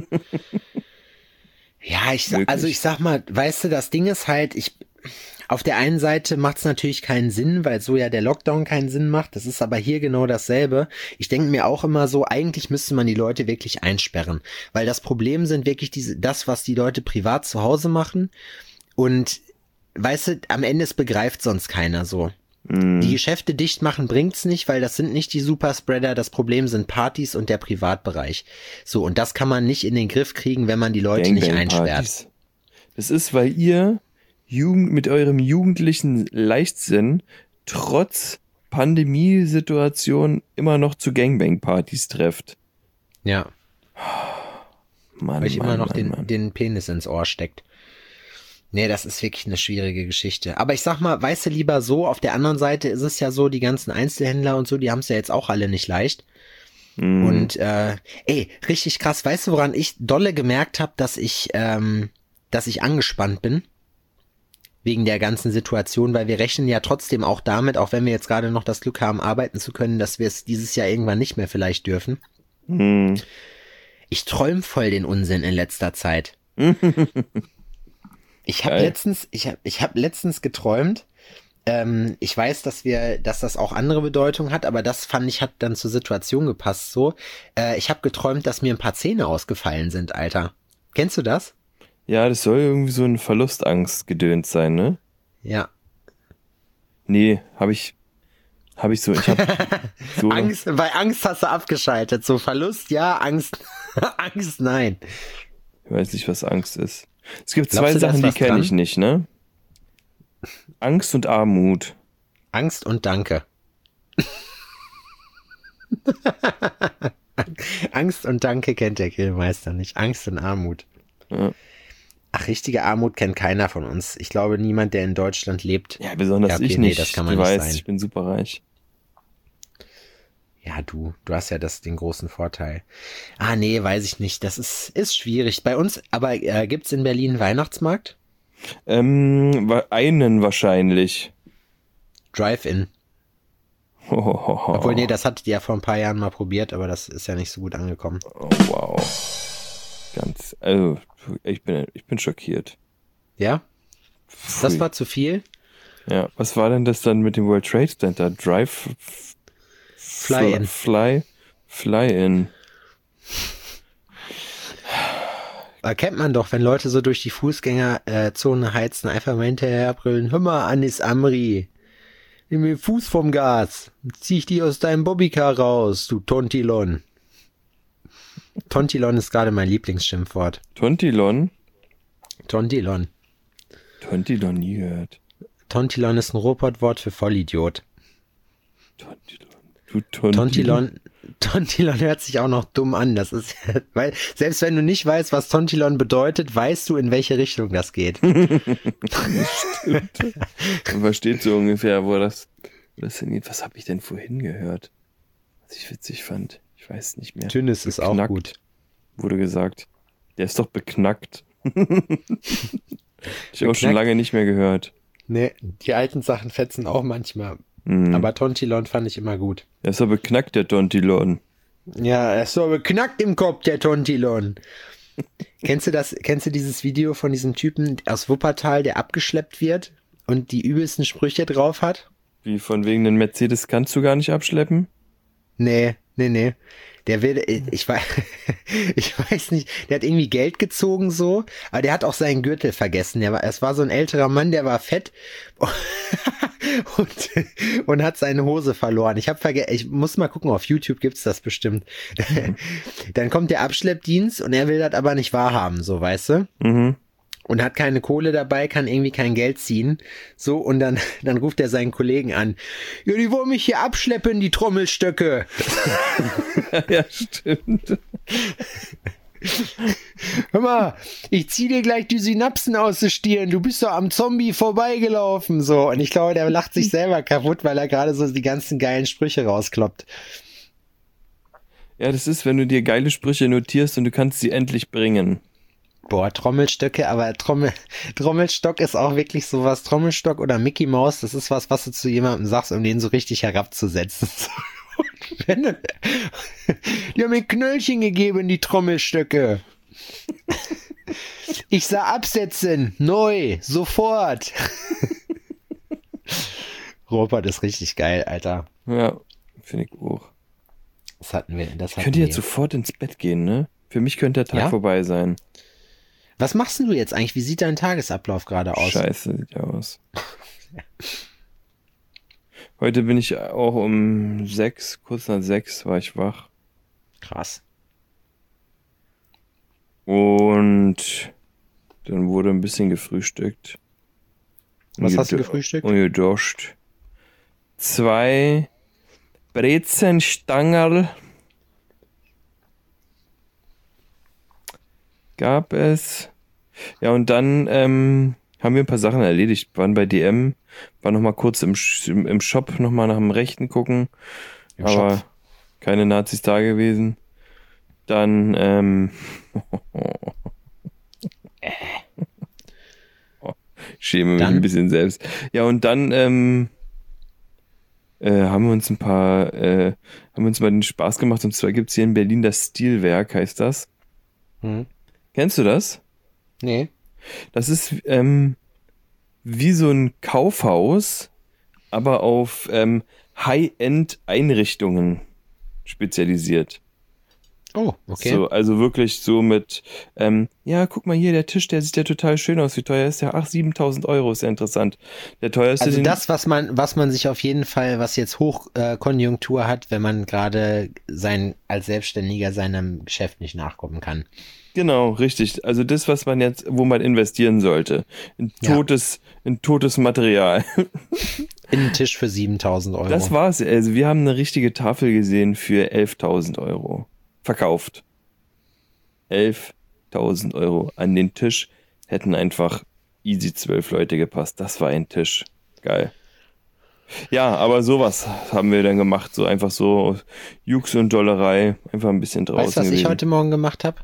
Ja, ich sag mal, weißt du, das Ding ist halt, auf der einen Seite macht es natürlich keinen Sinn, weil so ja der Lockdown keinen Sinn macht. Das ist aber hier genau dasselbe. Ich denke mir auch immer so, eigentlich müsste man die Leute wirklich einsperren, weil das Problem sind wirklich das, was die Leute privat zu Hause machen. Und weißt du, am Ende es begreift sonst keiner so. Die Geschäfte dicht machen bringt's nicht, weil das sind nicht die Superspreader, das Problem sind Partys und der Privatbereich. So, und das kann man nicht in den Griff kriegen, wenn man die Leute nicht einsperrt. Das ist, weil ihr mit eurem jugendlichen Leichtsinn trotz Pandemiesituation immer noch zu Gangbang-Partys trefft. Ja. Mann, weil ich immer noch den Penis ins Ohr steckt. Nee, das ist wirklich eine schwierige Geschichte. Aber ich sag mal, weißt du, lieber so, auf der anderen Seite ist es ja so, die ganzen Einzelhändler und so, die haben es ja jetzt auch alle nicht leicht. Und richtig krass, weißt du, woran ich dolle gemerkt habe, dass ich angespannt bin? Wegen der ganzen Situation, weil wir rechnen ja trotzdem auch damit, auch wenn wir jetzt gerade noch das Glück haben, arbeiten zu können, dass wir es dieses Jahr irgendwann nicht mehr vielleicht dürfen. Ich träume voll den Unsinn in letzter Zeit. Ich habe letztens geträumt. Ich weiß, dass das auch andere Bedeutung hat, aber das fand ich, hat dann zur Situation gepasst. So, ich habe geträumt, dass mir ein paar Zähne ausgefallen sind, Alter. Kennst du das? Ja, das soll irgendwie so ein Verlustangst-Gedöns sein, ne? Ja. Nee, ich hab so Angst, bei Angst hast du abgeschaltet. So Verlust, ja, Angst, Angst, nein. Ich weiß nicht, was Angst ist. Es gibt zwei Sachen, die kenne ich nicht, ne? Angst und Armut. Angst und Danke. Angst und Danke kennt der Grillmeister nicht. Angst und Armut. Ja. Ach, richtige Armut kennt keiner von uns. Ich glaube, niemand, der in Deutschland lebt. Ja, besonders ja, okay, ich nicht. Das kann man du nicht weißt, sein. Ich bin super reich. Ja, du hast ja den großen Vorteil. Ah, nee, weiß ich nicht. Das ist schwierig. Bei uns, aber gibt's in Berlin einen Weihnachtsmarkt? Einen wahrscheinlich. Drive-In. Obwohl, nee, das hattet ihr ja vor ein paar Jahren mal probiert, aber das ist ja nicht so gut angekommen. Oh, wow. Also, ich bin schockiert. Ja? Das Pfui. war zu viel? Ja, was war denn das dann mit dem World Trade Center? Fly-in. Fly-in. Kennt man doch, wenn Leute so durch die Fußgängerzone heizen, einfach mal hinterher brüllen, hör mal, Anis Amri, nimm mir den Fuß vom Gas, zieh ich die aus deinem Bobbycar raus, du Tontilon. Tontilon ist gerade mein Lieblingsschimpfwort. Tontilon? Tontilon. Tontilon nie gehört. Tontilon ist ein Robotwort für Vollidiot. Tontilon. Du Tontilon. Tontilon hört sich auch noch dumm an. Das ist, weil, selbst wenn du nicht weißt, was Tontilon bedeutet, weißt du, in welche Richtung das geht. Stimmt. Man versteht so ungefähr, wo das hingeht. Was habe ich denn vorhin gehört? Was ich witzig fand. Ich weiß nicht mehr. Tünnes ist auch gut. Wurde gesagt. Der ist doch beknackt. Ich habe auch schon lange nicht mehr gehört. Nee, die alten Sachen fetzen auch manchmal. Mhm. Aber Tontilon fand ich immer gut. Der ist doch beknackt, der Tontilon. Ja, er ist so beknackt im Kopf, der Tontilon. Kennst du dieses Video von diesem Typen aus Wuppertal, der abgeschleppt wird und die übelsten Sprüche drauf hat? Wie von wegen den Mercedes kannst du gar nicht abschleppen? Nee. Der will, ich weiß nicht, der hat irgendwie Geld gezogen so, aber der hat auch seinen Gürtel vergessen. Es war so ein älterer Mann, der war fett und hat seine Hose verloren. Ich muss mal gucken, auf YouTube gibt's das bestimmt. Dann kommt der Abschleppdienst und er will das aber nicht wahrhaben, so, weißt du? Mhm. Und hat keine Kohle dabei, kann irgendwie kein Geld ziehen. So, und dann ruft er seinen Kollegen an. Ja, die wollen mich hier abschleppen, die Trommelstöcke. Ja, stimmt. Hör mal, ich zieh dir gleich die Synapsen aus der Stirn. Du bist doch am Zombie vorbeigelaufen. So, und ich glaube, der lacht sich selber kaputt, weil er gerade so die ganzen geilen Sprüche rauskloppt. Ja, das ist, wenn du dir geile Sprüche notierst und du kannst sie endlich bringen. Boah, Trommelstöcke, aber Trommelstock ist auch wirklich sowas. Trommelstock oder Mickey Maus, das ist was du zu jemandem sagst, um den so richtig herabzusetzen. Die haben mir ein Knöllchen gegeben, die Trommelstöcke. Ich sah absetzen, neu, sofort. Robert ist richtig geil, Alter. Ja, finde ich auch. Das hatten wir. Ich könnte jetzt sofort ins Bett gehen, ne? Für mich könnte der Tag vorbei sein. Was machst denn du jetzt eigentlich? Wie sieht dein Tagesablauf gerade aus? Scheiße, sieht ja aus. Heute bin ich auch um 6, kurz nach 6 war ich wach. Krass. Und dann wurde ein bisschen gefrühstückt. Was hast du gefrühstückt? Und geduscht. 2 Brezenstangerl gab es. Ja, und dann haben wir ein paar Sachen erledigt. Waren bei DM, waren noch mal kurz im Shop noch mal nach dem Rechten gucken. Aber keine Nazis da gewesen. Dann schäme mich ein bisschen selbst. Ja, und dann haben wir uns mal den Spaß gemacht. Und zwar gibt's hier in Berlin das Stilwerk, heißt das. Kennst du das? Nee. Das ist wie so ein Kaufhaus, aber auf High-End-Einrichtungen spezialisiert. Oh, okay. So, also wirklich so mit, ja, guck mal hier, der Tisch, der sieht ja total schön aus. Wie teuer ist der? Ach, 7.000 Euro, ist ja interessant. Der teuerste. Also das, was man sich auf jeden Fall, was jetzt Hochkonjunktur hat, wenn man gerade als Selbstständiger seinem Geschäft nicht nachkommen kann. Genau, richtig. Also das, was man jetzt, wo man investieren sollte. In totes Material. In einen Tisch für 7.000 Euro. Das war's. Also wir haben eine richtige Tafel gesehen für 11.000 Euro. Verkauft. 11.000 Euro. An den Tisch hätten einfach easy 12 Leute gepasst. Das war ein Tisch. Geil. Ja, aber sowas haben wir dann gemacht. So einfach so Jux und Dollerei. Einfach ein bisschen draußen Weißt du, was gewesen. ich heute Morgen gemacht habe?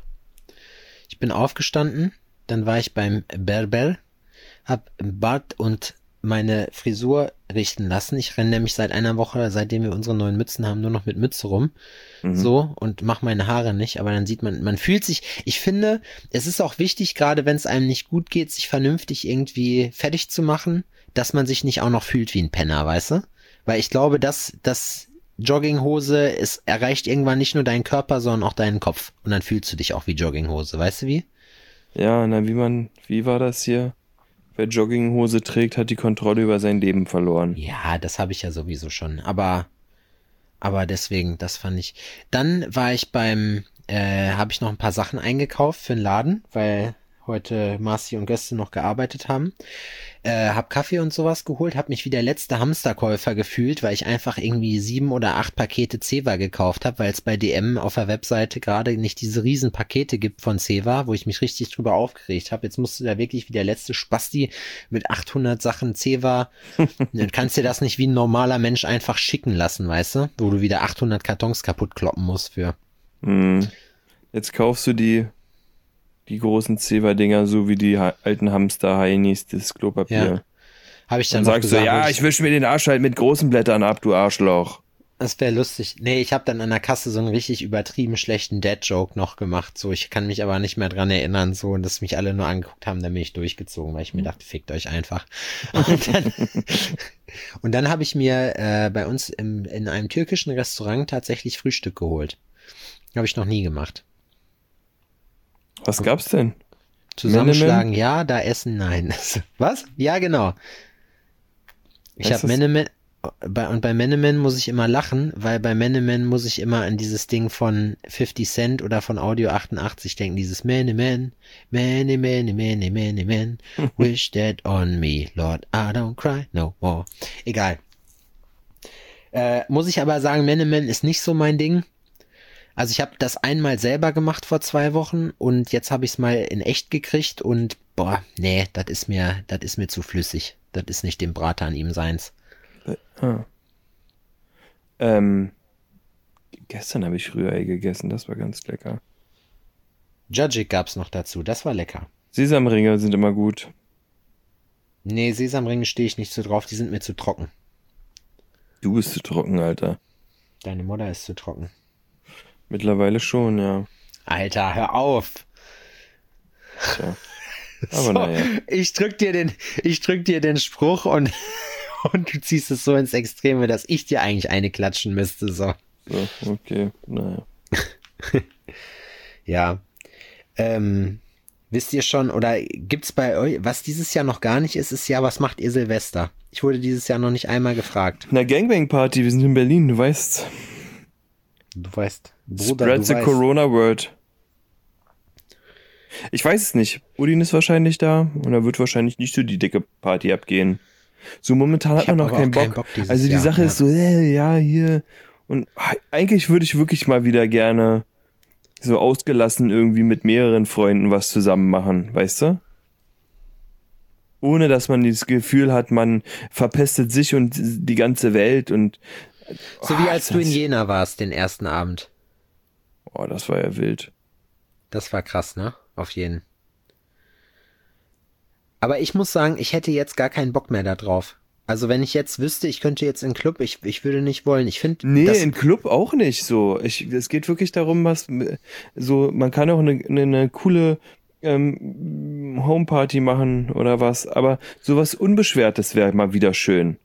Ich bin aufgestanden, dann war ich beim Berber, hab Bart und meine Frisur richten lassen. Ich renne nämlich seit einer Woche, seitdem wir unsere neuen Mützen haben, nur noch mit Mütze rum. So, und mache meine Haare nicht. Aber dann sieht man fühlt sich, ich finde, es ist auch wichtig, gerade wenn es einem nicht gut geht, sich vernünftig irgendwie fertig zu machen, dass man sich nicht auch noch fühlt wie ein Penner, weißt du? Weil ich glaube, dass Jogginghose, es erreicht irgendwann nicht nur deinen Körper, sondern auch deinen Kopf. Und dann fühlst du dich auch wie Jogginghose, weißt du wie? Ja, na, wie war das hier? Wer Jogginghose trägt, hat die Kontrolle über sein Leben verloren. Ja, das habe ich ja sowieso schon. Aber deswegen, das fand ich. Dann war ich habe ich noch ein paar Sachen eingekauft für den Laden, weil heute Marci und Göste noch gearbeitet haben. Hab Kaffee und sowas geholt, hab mich wie der letzte Hamsterkäufer gefühlt, weil ich einfach irgendwie 7 oder 8 Pakete Zewa gekauft habe, weil es bei DM auf der Webseite gerade nicht diese riesen Pakete gibt von Zewa, wo ich mich richtig drüber aufgeregt habe. Jetzt musst du da wirklich wie der letzte Spasti mit 800 Sachen Zewa, dann kannst dir das nicht wie ein normaler Mensch einfach schicken lassen, weißt du? Wo du wieder 800 Kartons kaputt kloppen musst für. Jetzt kaufst du die großen Zewa-Dinger, so wie die alten Hamster-Heinis, das Klopapier. Ja. Habe ich dann Und noch sagst gesagt, du, ja, ich wische mir den Arsch halt mit großen Blättern ab, du Arschloch. das wäre lustig. Nee, ich habe dann an der Kasse so einen richtig übertrieben schlechten Dad-Joke noch gemacht. So, ich kann mich aber nicht mehr dran erinnern, so, und dass mich alle nur angeguckt haben, dann bin ich durchgezogen, weil ich mir dachte, fickt euch einfach. Und dann habe ich mir bei uns in einem türkischen Restaurant tatsächlich Frühstück geholt. Habe ich noch nie gemacht. Was gab's denn? Zusammenschlagen, ja, da essen, nein. Was? Ja, genau. Ich habe Menemen, und bei Menemen muss ich immer lachen, weil bei Menemen muss ich immer an dieses Ding von 50 Cent oder von Audio 88 denken, dieses Menemen, Menemen, wish that on me, Lord, I don't cry no more. Egal. Muss ich aber sagen, Menemen ist nicht so mein Ding. Also ich habe das einmal selber gemacht vor 2 Wochen und jetzt habe ich es mal in echt gekriegt und boah, nee, das ist mir zu flüssig. Das ist nicht dem Brater ihm seins. Gestern habe ich Rührei gegessen, das war ganz lecker. Jajik gab's noch dazu, das war lecker. Sesamringe sind immer gut. Nee, Sesamringe stehe ich nicht so drauf, die sind mir zu trocken. Du bist zu trocken, Alter. Deine Mutter ist zu trocken. Mittlerweile schon, ja. Alter, hör auf. Tja. Aber So, naja. ich drück dir den Spruch und du ziehst es so ins Extreme, dass ich dir eigentlich eine klatschen müsste, so. So, okay, naja. Ja. Wisst ihr schon, oder gibt's bei euch, was dieses Jahr noch gar nicht ist, was macht ihr Silvester? Ich wurde dieses Jahr noch nicht einmal gefragt. Na, Gangbang-Party, wir sind in Berlin, du weißt. Du weißt, Bruder, Spread the Corona Word. Ich weiß es nicht. Udin ist wahrscheinlich da und da wird wahrscheinlich nicht so die dicke Party abgehen. So momentan hat man noch keinen Bock. Also die Sache ist so, ja, hier. Und eigentlich würde ich wirklich mal wieder gerne so ausgelassen irgendwie mit mehreren Freunden was zusammen machen, weißt du? Ohne dass man das Gefühl hat, man verpestet sich und die ganze Welt und so wie als du in Jena warst, den ersten Abend. Oh, das war ja wild. Das war krass, ne? Auf jeden. Aber ich muss sagen, ich hätte jetzt gar keinen Bock mehr da drauf. Also wenn ich jetzt wüsste, ich könnte jetzt in den Club, ich würde nicht wollen. Ich finde, nee, in Club auch nicht so. Es geht wirklich darum, was so, man kann auch eine coole Homeparty machen oder was, aber sowas Unbeschwertes wäre mal wieder schön.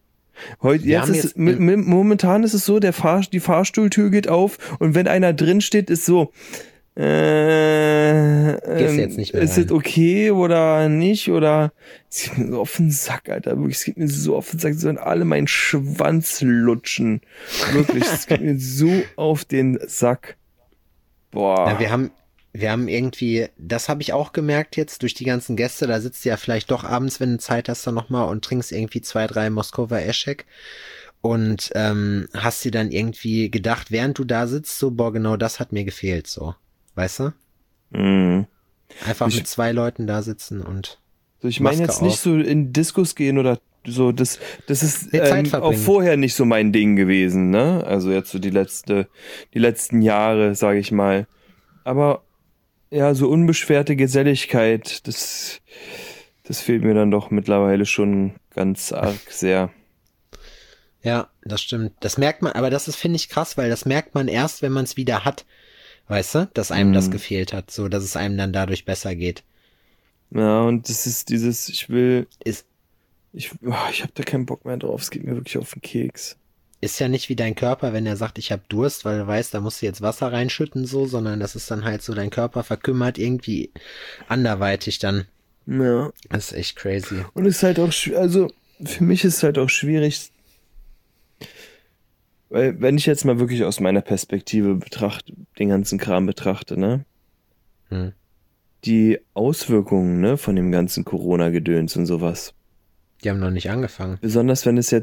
Momentan ist es so, die Fahrstuhltür geht auf und wenn einer drin steht, ist so, gehst jetzt nicht mehr ist es okay oder nicht? Oder es geht mir so auf den Sack, Alter. Wirklich, es geht mir so auf den Sack. Sie sollen alle meinen Schwanz lutschen. Wirklich, es geht mir so auf den Sack. Boah. Ja, wir haben irgendwie, das habe ich auch gemerkt jetzt durch die ganzen Gäste, da sitzt du ja vielleicht doch abends, wenn du Zeit hast, dann nochmal und trinkst irgendwie 2, 3 Moskower Eschek und hast dir dann irgendwie gedacht, während du da sitzt, so, boah, genau das hat mir gefehlt, so. Weißt du? Mhm. Einfach mit 2 Leuten da sitzen und ich meine jetzt nicht so in Diskos gehen oder so, das ist auch vorher nicht so mein Ding gewesen, ne? Also jetzt so die letzten Jahre, sage ich mal. Aber ja, so unbeschwerte Geselligkeit, das fehlt mir dann doch mittlerweile schon ganz arg sehr. Ja, das stimmt. Das merkt man, aber das ist, finde ich, krass, weil das merkt man erst, wenn man es wieder hat. Weißt du, dass einem das gefehlt hat, so dass es einem dann dadurch besser geht. Ja, und das ist dieses, ich habe da keinen Bock mehr drauf, es geht mir wirklich auf den Keks. Ist ja nicht wie dein Körper, wenn er sagt, ich habe Durst, weil du weißt, da musst du jetzt Wasser reinschütten, so, sondern das ist dann halt so, dein Körper verkümmert irgendwie anderweitig dann. Ja. Das ist echt crazy. Und es ist halt auch, also für mich ist es halt auch schwierig, weil wenn ich jetzt mal wirklich aus meiner Perspektive den ganzen Kram betrachte, ne? Die Auswirkungen, ne, von dem ganzen Corona-Gedöns und sowas. Die haben noch nicht angefangen. Besonders wenn ich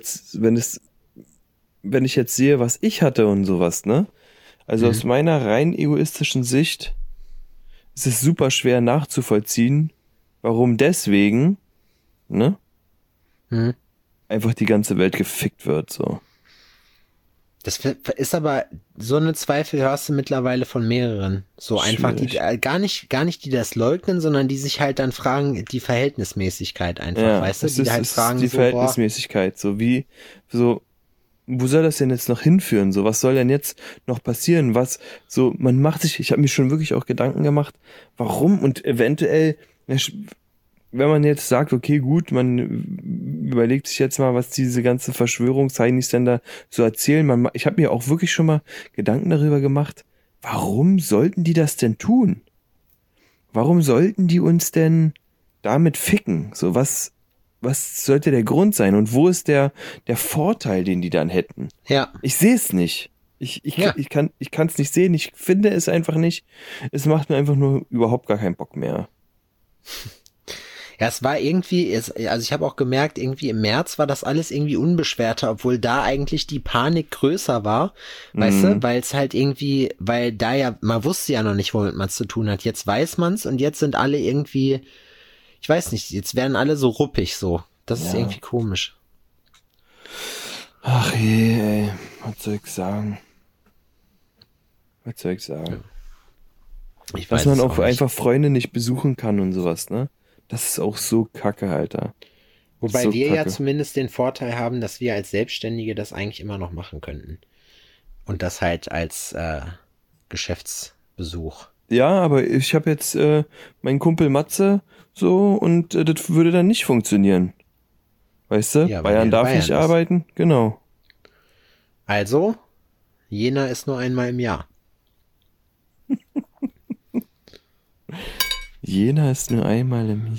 jetzt sehe, was ich hatte und sowas, ne? Also aus meiner rein egoistischen Sicht ist es super schwer nachzuvollziehen, warum deswegen, ne? Einfach die ganze Welt gefickt wird, so. Das ist aber, so eine Zweifel hörst du mittlerweile von mehreren. So einfach, die gar nicht, die das leugnen, sondern die sich halt dann fragen, die Verhältnismäßigkeit einfach, Ja, weißt du? Die halt fragen, die so, Verhältnismäßigkeit, wo soll das denn jetzt noch hinführen? So, was soll denn jetzt noch passieren? Ich habe mir schon wirklich auch Gedanken gemacht, warum und eventuell, wenn man jetzt sagt, okay, gut, man überlegt sich jetzt mal, was diese ganze Verschwörungsheinis denn da so erzählen. Ich habe mir auch wirklich schon mal Gedanken darüber gemacht, warum sollten die das denn tun? Warum sollten die uns denn damit ficken? So, was sollte der Grund sein? Und wo ist der Vorteil, den die dann hätten? Ja. Ich sehe es nicht. Ich kann es nicht sehen. Ich finde es einfach nicht. Es macht mir einfach nur überhaupt gar keinen Bock mehr. Ja, es war irgendwie, also ich habe auch gemerkt, irgendwie im März war das alles irgendwie unbeschwerter, obwohl da eigentlich die Panik größer war, weißt du, weil es halt irgendwie, weil da ja, man wusste ja noch nicht, womit man es zu tun hat. Jetzt weiß man's und jetzt sind alle irgendwie, ich weiß nicht, jetzt werden alle so ruppig so. Das ist irgendwie komisch. Ach je, ey, was soll ich sagen? Ich weiß Dass man es auch einfach Freunde nicht besuchen kann und sowas, ne? Das ist auch so kacke, Alter. Wobei so wir ja kacke. zumindest den Vorteil haben, dass wir als Selbstständige das eigentlich immer noch machen könnten. Und das halt als Geschäftsbesuch. Ja, aber ich habe jetzt meinen Kumpel Matze so und das würde dann nicht funktionieren. Weißt du? Ja, weil Bayern der darf Bayern nicht ist. arbeiten, genau. Also, Jena ist nur einmal im Jahr. Jena ist nur einmal im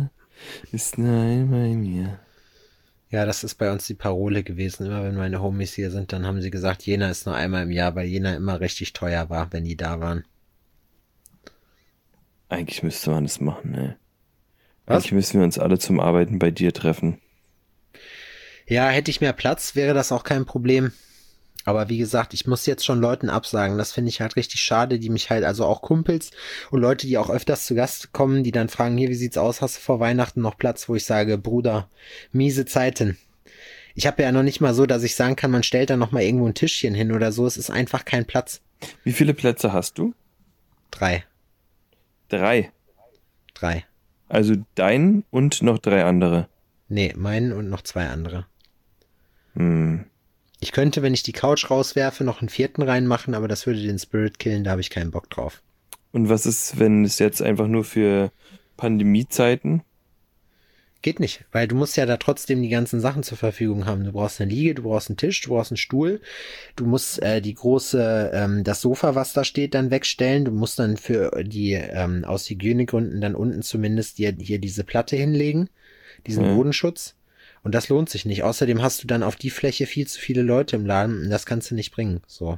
Jahr. Ja, das ist bei uns die Parole gewesen. Immer wenn meine Homies hier sind, dann haben sie gesagt, Jena ist nur einmal im Jahr, weil Jena immer richtig teuer war, wenn die da waren. Eigentlich müsste man das machen, ne? Was? Eigentlich müssen wir uns alle zum Arbeiten bei dir treffen. Ja, hätte ich mehr Platz, wäre das auch kein Problem. Aber wie gesagt, ich muss jetzt schon Leuten absagen. Das finde ich halt richtig schade, die mich halt, also auch Kumpels und Leute, die auch öfters zu Gast kommen, die dann fragen, hier, wie sieht's aus? Hast du vor Weihnachten noch Platz? Wo ich sage, Bruder, miese Zeiten. Ich habe ja noch nicht mal so, dass ich sagen kann, man stellt da noch mal irgendwo ein Tischchen hin oder so. Es ist einfach kein Platz. Wie viele Plätze hast du? 3. 3. Also deinen und noch 3 andere. Nee, meinen und noch 2 andere. Hm. Ich könnte, wenn ich die Couch rauswerfe, noch einen 4. reinmachen, aber das würde den Spirit killen, da habe ich keinen Bock drauf. Und was ist, wenn es jetzt einfach nur für Pandemiezeiten? Geht nicht, weil du musst ja da trotzdem die ganzen Sachen zur Verfügung haben. Du brauchst eine Liege, du brauchst einen Tisch, du brauchst einen Stuhl, du musst das Sofa, was da steht, dann wegstellen. Du musst dann für die, aus Hygienegründen dann unten zumindest hier diese Platte hinlegen, diesen Bodenschutz. Und das lohnt sich nicht. Außerdem hast du dann auf die Fläche viel zu viele Leute im Laden und das kannst du nicht bringen. So.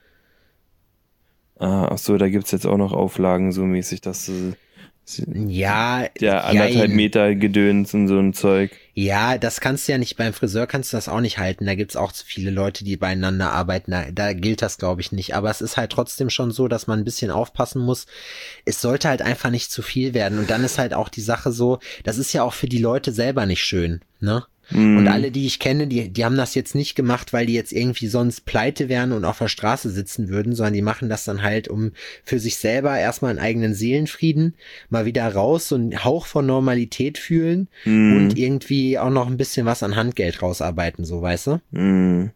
Ach so, da gibt's jetzt auch noch Auflagen so mäßig, dass du Ja, der 1,5 Meter Gedöns und so ein Zeug. Ja, das kannst du ja nicht, beim Friseur kannst du das auch nicht halten. Da gibt's auch zu viele Leute, die beieinander arbeiten. Da gilt das, glaube ich, nicht. Aber es ist halt trotzdem schon so, dass man ein bisschen aufpassen muss. Es sollte halt einfach nicht zu viel werden. Und dann ist halt auch die Sache so, das ist ja auch für die Leute selber nicht schön, ne? Und alle, die ich kenne, die haben das jetzt nicht gemacht, weil die jetzt irgendwie sonst pleite wären und auf der Straße sitzen würden, sondern die machen das dann halt, um für sich selber erstmal einen eigenen Seelenfrieden, mal wieder raus, so einen Hauch von Normalität fühlen und irgendwie auch noch ein bisschen was an Handgeld rausarbeiten, so, weißt du?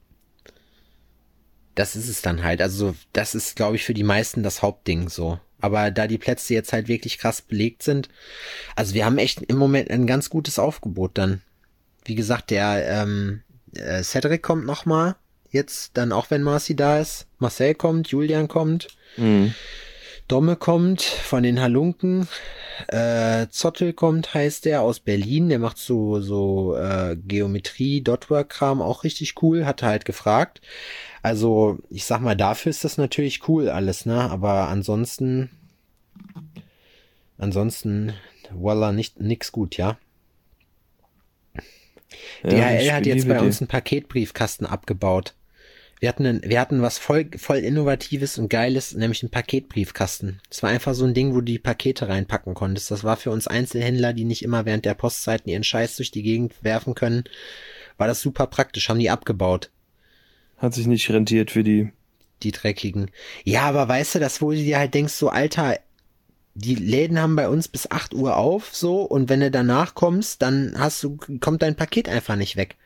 Das ist es dann halt. Also das ist, glaube ich, für die meisten das Hauptding so. Aber da die Plätze jetzt halt wirklich krass belegt sind, also wir haben echt im Moment ein ganz gutes Aufgebot dann. Wie gesagt, der Cedric kommt nochmal, jetzt dann auch wenn Marci da ist. Marcel kommt, Julian kommt, Domme kommt von den Halunken, Zottel kommt, heißt der, aus Berlin, der macht so Geometrie, Dotwork-Kram, auch richtig cool, hat er halt gefragt. Also, ich sag mal, dafür ist das natürlich cool alles, ne? Aber ansonsten, voila, nix gut, ja? DHL hat jetzt bei uns einen Paketbriefkasten abgebaut. Wir hatten was voll Innovatives und Geiles, nämlich einen Paketbriefkasten. Das war einfach so ein Ding, wo du die Pakete reinpacken konntest. Das war für uns Einzelhändler, die nicht immer während der Postzeiten ihren Scheiß durch die Gegend werfen können, war das super praktisch, haben die abgebaut. Hat sich nicht rentiert für die Dreckigen. Ja, aber weißt du, das, wo du dir halt denkst, so, Alter, die Läden haben bei uns bis 8 Uhr auf, so, und wenn du danach kommst, dann kommt dein Paket einfach nicht weg.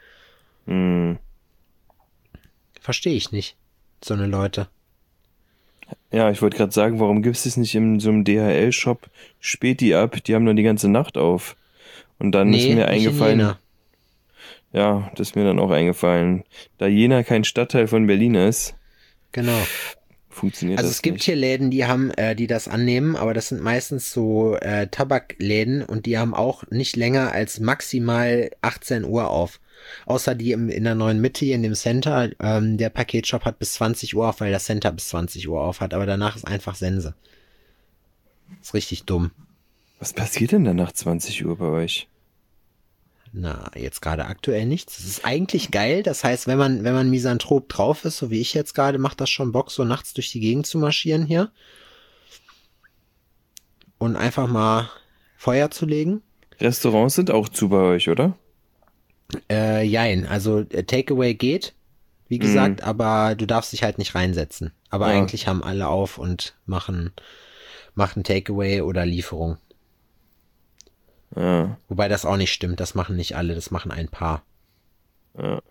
Verstehe ich nicht, so eine Leute. Ja, ich wollte gerade sagen, warum gibt's das nicht in so einem DHL-Shop Späti ab? Die haben dann die ganze Nacht auf. Und dann ist mir eingefallen. Ja, das ist mir dann auch eingefallen. Da Jena kein Stadtteil von Berlin ist. Genau. Funktioniert das nicht. Also es gibt hier Läden, die das annehmen, aber das sind meistens so Tabakläden und die haben auch nicht länger als maximal 18 Uhr auf. Außer die in der neuen Mitte hier in dem Center. Der Paketshop hat bis 20 Uhr auf, weil das Center bis 20 Uhr auf hat, aber danach ist einfach Sense. Ist richtig dumm. Was passiert denn dann nach 20 Uhr bei euch? Na, jetzt gerade aktuell nichts. Das ist eigentlich geil. Das heißt, wenn man Misanthrop drauf ist, so wie ich jetzt gerade, macht das schon Bock, so nachts durch die Gegend zu marschieren hier. Und einfach mal Feuer zu legen. Restaurants sind auch zu bei euch, oder? Jein. Also Takeaway geht, wie gesagt, aber du darfst dich halt nicht reinsetzen. Aber eigentlich haben alle auf und machen Takeaway oder Lieferung. Ja. Wobei das auch nicht stimmt, das machen nicht alle, das machen ein paar. Ja.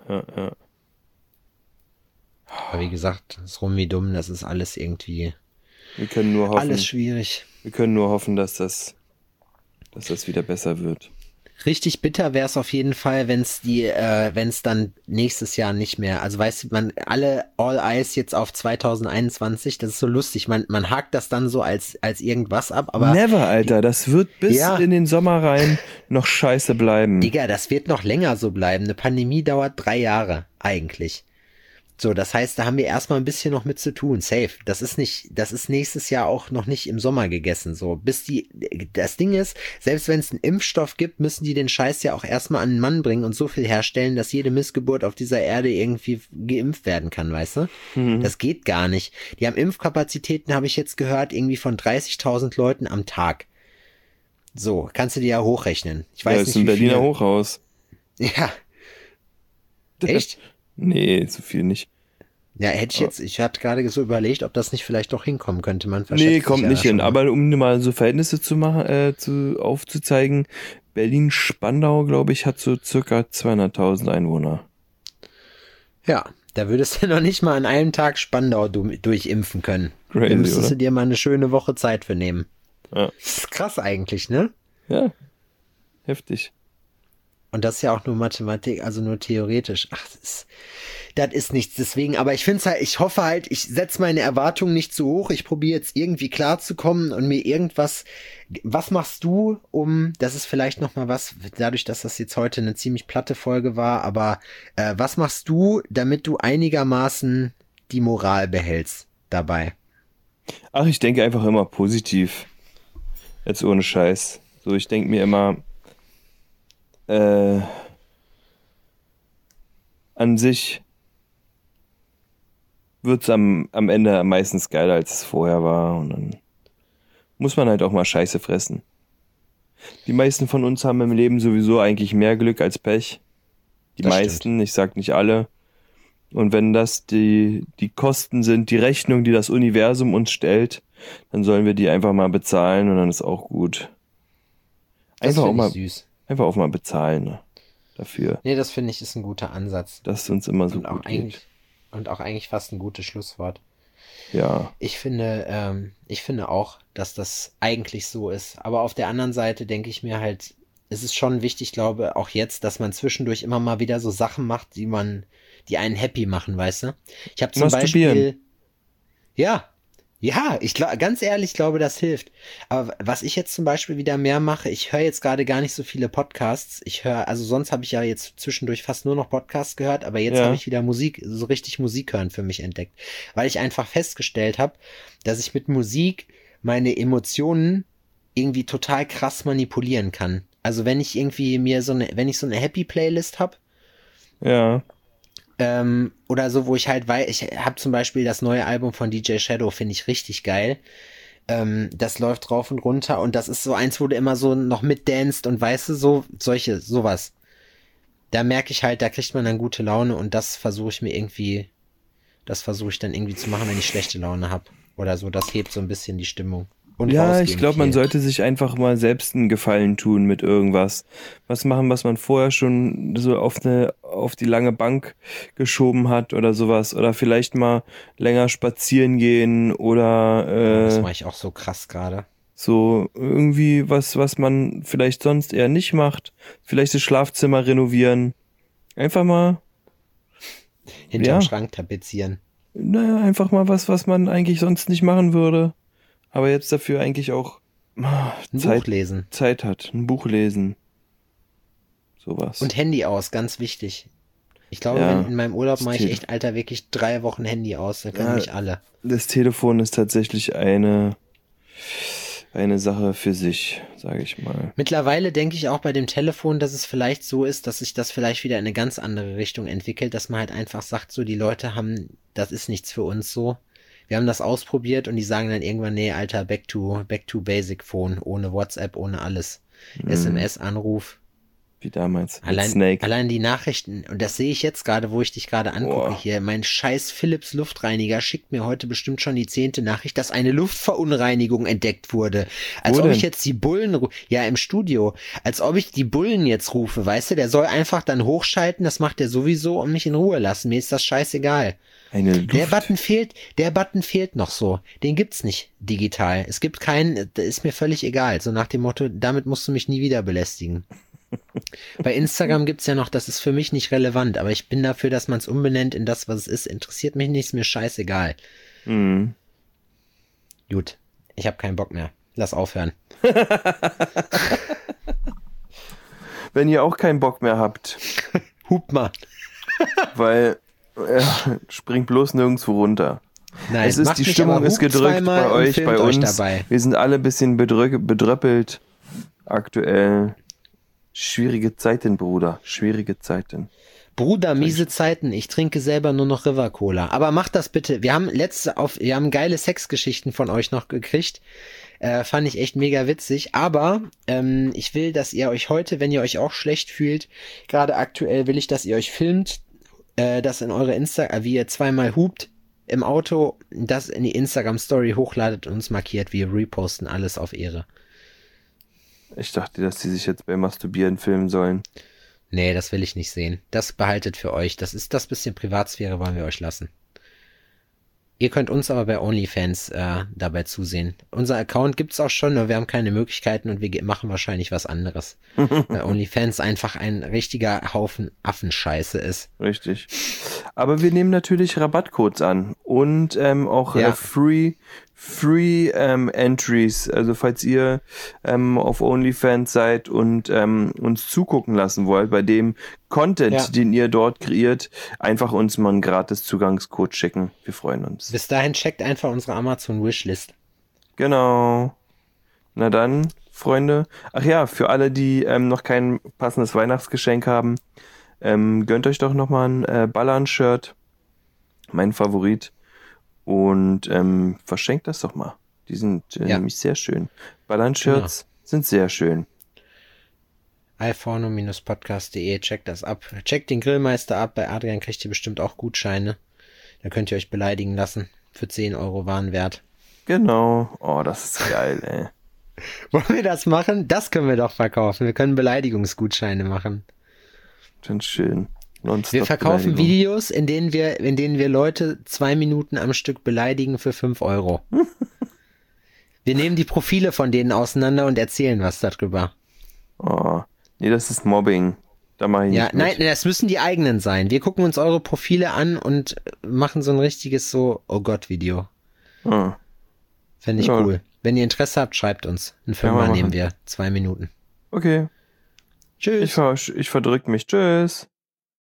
Aber wie gesagt, das ist rum wie dumm, das ist alles irgendwie Wir können nur hoffen, alles schwierig. Wir können nur hoffen, dass das wieder besser wird. Richtig bitter wäre es auf jeden Fall, wenn es dann nächstes Jahr nicht mehr, also weißt du, alle All Eyes jetzt auf 2021, das ist so lustig, man hakt das dann so als irgendwas ab, aber Never, Alter, das wird bis in den Sommer rein noch scheiße bleiben. Digga, das wird noch länger so bleiben, eine Pandemie dauert 3 Jahre, eigentlich. So, das heißt, da haben wir erstmal ein bisschen noch mit zu tun. Safe. Das ist nächstes Jahr auch noch nicht im Sommer gegessen. So, das Ding ist, selbst wenn es einen Impfstoff gibt, müssen die den Scheiß ja auch erstmal an den Mann bringen und so viel herstellen, dass jede Missgeburt auf dieser Erde irgendwie geimpft werden kann, weißt du? Das geht gar nicht. Die haben Impfkapazitäten, habe ich jetzt gehört, irgendwie von 30.000 Leuten am Tag. So, kannst du dir ja hochrechnen. Ich weiß das nicht, ist ein Berliner Hochhaus. Ja. Echt? Nee, so viel nicht. Ja, ich hatte gerade so überlegt, ob das nicht vielleicht doch hinkommen könnte. Nee, kommt nicht hin. Aber um mal so Verhältnisse zu machen, aufzuzeigen, Berlin-Spandau, glaube ich, hat so circa 200.000 Einwohner. Ja, da würdest du noch nicht mal an einem Tag Spandau durchimpfen können. Crazy, da müsstest oder? du dir mal eine schöne Woche Zeit für nehmen. Ja. Das ist krass eigentlich, ne? Ja, heftig. Und das ist ja auch nur Mathematik, also nur theoretisch. Ach, das ist nichts. Deswegen, aber ich hoffe halt, ich setze meine Erwartungen nicht zu hoch. Ich probiere jetzt irgendwie klarzukommen und mir irgendwas. Was machst du, das ist vielleicht nochmal was, dadurch, dass das jetzt heute eine ziemlich platte Folge war, aber was machst du, damit du einigermaßen die Moral behältst dabei? Ach, ich denke einfach immer positiv. Jetzt ohne Scheiß. So, ich denke mir immer, an sich wird es am Ende meistens geiler, als es vorher war. Und dann muss man halt auch mal Scheiße fressen. Die meisten von uns haben im Leben sowieso eigentlich mehr Glück als Pech. Die Das meisten, ich sag nicht alle. Und wenn das die Kosten sind, die Rechnung, die das Universum uns stellt, dann sollen wir die einfach mal bezahlen und dann ist auch gut. Das Einfach auch finde mal, ich süß. einfach auch mal bezahlen, ne? Dafür, Nee, das finde ich ist ein guter Ansatz. dass es uns immer so Und auch gut eigentlich, geht. und auch eigentlich fast ein gutes Schlusswort. Ja, Ich finde auch, dass das eigentlich so ist. Aber auf der anderen Seite denke ich mir halt, es ist schon wichtig, glaube auch jetzt, dass man zwischendurch immer mal wieder so Sachen macht, die einen happy machen, weißt du? Ich habe zum masturbieren. Beispiel, ja, ja, ganz ehrlich, ich glaube, das hilft. Aber was ich jetzt zum Beispiel wieder mehr mache, ich höre jetzt gerade gar nicht so viele Podcasts. Also sonst habe ich ja jetzt zwischendurch fast nur noch Podcasts gehört, aber jetzt habe Ja, ich wieder Musik, so richtig Musik hören für mich entdeckt. Weil ich einfach festgestellt habe, dass ich mit Musik meine Emotionen irgendwie total krass manipulieren kann. Also wenn ich irgendwie wenn ich so eine Happy Playlist habe, ja. oder so, wo ich halt, weil ich habe zum Beispiel das neue Album von DJ Shadow, finde ich richtig geil. Das läuft rauf und runter und das ist so eins, wo du immer so noch mitdanst und weißt du, sowas. Da merke ich halt, da kriegt man dann gute Laune und das versuche ich dann irgendwie zu machen, wenn ich schlechte Laune habe. Oder so, das hebt so ein bisschen die Stimmung. Und Ja, ich rausgehen glaube, man viel. sollte sich einfach mal selbst einen Gefallen tun mit irgendwas. Was machen, was man vorher schon so auf die lange Bank geschoben hat oder sowas. Oder vielleicht mal länger spazieren gehen Das oder mache ich auch so krass gerade. so irgendwie was man vielleicht sonst eher nicht macht. Vielleicht das Schlafzimmer renovieren. Einfach mal, Hinterm ja, Schrank tapezieren. naja, einfach mal was man eigentlich sonst nicht machen würde. Aber jetzt dafür eigentlich auch Ein Zeit, Buch lesen. Zeit hat. Ein Buch lesen. Sowas. Und Handy aus, ganz wichtig. Ich glaube, wenn Ja, in meinem Urlaub das, mache ich Tele echt, Alter, wirklich 3 Wochen Handy aus. Da können ja, mich alle. das Telefon ist tatsächlich eine Sache für sich, sage ich mal. Mittlerweile denke ich auch bei dem Telefon, dass es vielleicht so ist, dass sich das vielleicht wieder in eine ganz andere Richtung entwickelt, dass man halt einfach sagt, so die Leute das ist nichts für uns so. Wir haben das ausprobiert und die sagen dann irgendwann, nee, Alter, back to Basic Phone, ohne WhatsApp, ohne alles. Hm, SMS, Anruf. wie damals mit Allein, Snake. allein die Nachrichten, und das sehe ich jetzt gerade, wo ich dich gerade angucke Boah, hier. Mein scheiß Philips Luftreiniger schickt mir heute bestimmt schon die 10. Nachricht, dass eine Luftverunreinigung entdeckt wurde. Als wo ob ich denn? jetzt die Bullen, ja, im Studio, als ob ich die Bullen jetzt rufe, weißt du, der soll einfach dann hochschalten, das macht er sowieso und mich in Ruhe lassen. Mir ist das scheißegal. Eine Luft. Der Button fehlt noch so. Den gibt's nicht digital. Es gibt keinen, das ist mir völlig egal. So nach dem Motto, damit musst du mich nie wieder belästigen. Bei Instagram gibt's ja noch, das ist für mich nicht relevant, aber ich bin dafür, dass man es umbenennt in das, was es ist. Interessiert mich nicht, ist mir scheißegal. Hm. Gut, ich habe keinen Bock mehr. Lass aufhören. Wenn ihr auch keinen Bock mehr habt, Hup mal. weil springt bloß nirgendwo runter. Nein, Es ist, macht die nicht, Stimmung aber ist hupt gedrückt zweimal bei und euch, filmt bei euch uns. dabei. Wir sind alle ein bisschen bedröppelt aktuell. Schwierige Zeiten, Bruder. Schwierige Zeiten. Bruder, Sag miese ich. Zeiten. Ich trinke selber nur noch River Cola. Aber macht das bitte. Wir haben geile Sexgeschichten von euch noch gekriegt. Fand ich echt mega witzig. Aber ich will, dass ihr euch heute, wenn ihr euch auch schlecht fühlt, gerade aktuell will ich, dass ihr euch filmt, das in eure wie ihr zweimal hupt im Auto, das in die Instagram-Story hochladet und uns markiert. Wir reposten alles auf Ehre. Ich dachte, dass die sich jetzt beim Masturbieren filmen sollen. Nee, das will ich nicht sehen. Das behaltet für euch. Das bisschen Privatsphäre wollen wir euch lassen. Ihr könnt uns aber bei OnlyFans dabei zusehen. Unser Account gibt's auch schon, nur wir haben keine Möglichkeiten und wir machen wahrscheinlich was anderes. Weil OnlyFans einfach ein richtiger Haufen Affenscheiße ist. Richtig. Aber wir nehmen natürlich Rabattcodes an und auch Ja. Free Entries. Also falls ihr auf OnlyFans seid und uns zugucken lassen wollt bei dem Content, Ja. den ihr dort kreiert, einfach uns mal einen gratis Zugangscode schicken. Wir freuen uns. Bis dahin checkt einfach unsere Amazon-Wishlist. Genau. Na dann, Freunde. Ach ja, für alle, die noch kein passendes Weihnachtsgeschenk haben, gönnt euch doch nochmal ein Ballern-Shirt. Mein Favorit. Und verschenkt das doch mal. Die sind Ja. nämlich sehr schön. Ballern-Shirts sind sehr schön. iPhone-podcast.de, checkt das ab. Checkt den Grillmeister ab, bei Adrian kriegt ihr bestimmt auch Gutscheine. Da könnt ihr euch beleidigen lassen. Für 10 Euro Warenwert. Genau. Oh, das ist geil, ey. Wollen wir das machen? Das können wir doch verkaufen. Wir können Beleidigungsgutscheine machen. Ganz schön. Wir verkaufen Videos, in denen wir Leute 2 Minuten am Stück beleidigen für 5 Euro. Wir nehmen die Profile von denen auseinander und erzählen was darüber. Oh, nee, das ist Mobbing. Da mache ich nicht mit. Nein, das müssen die eigenen sein. Wir gucken uns eure Profile an und machen so ein richtiges so, oh Gott, Video. Ah. Fände ich cool. Wenn ihr Interesse habt, schreibt uns. Ein Fünfer nehmen wir. 2 Minuten. Okay. Tschüss. Ich verdrück mich. Tschüss.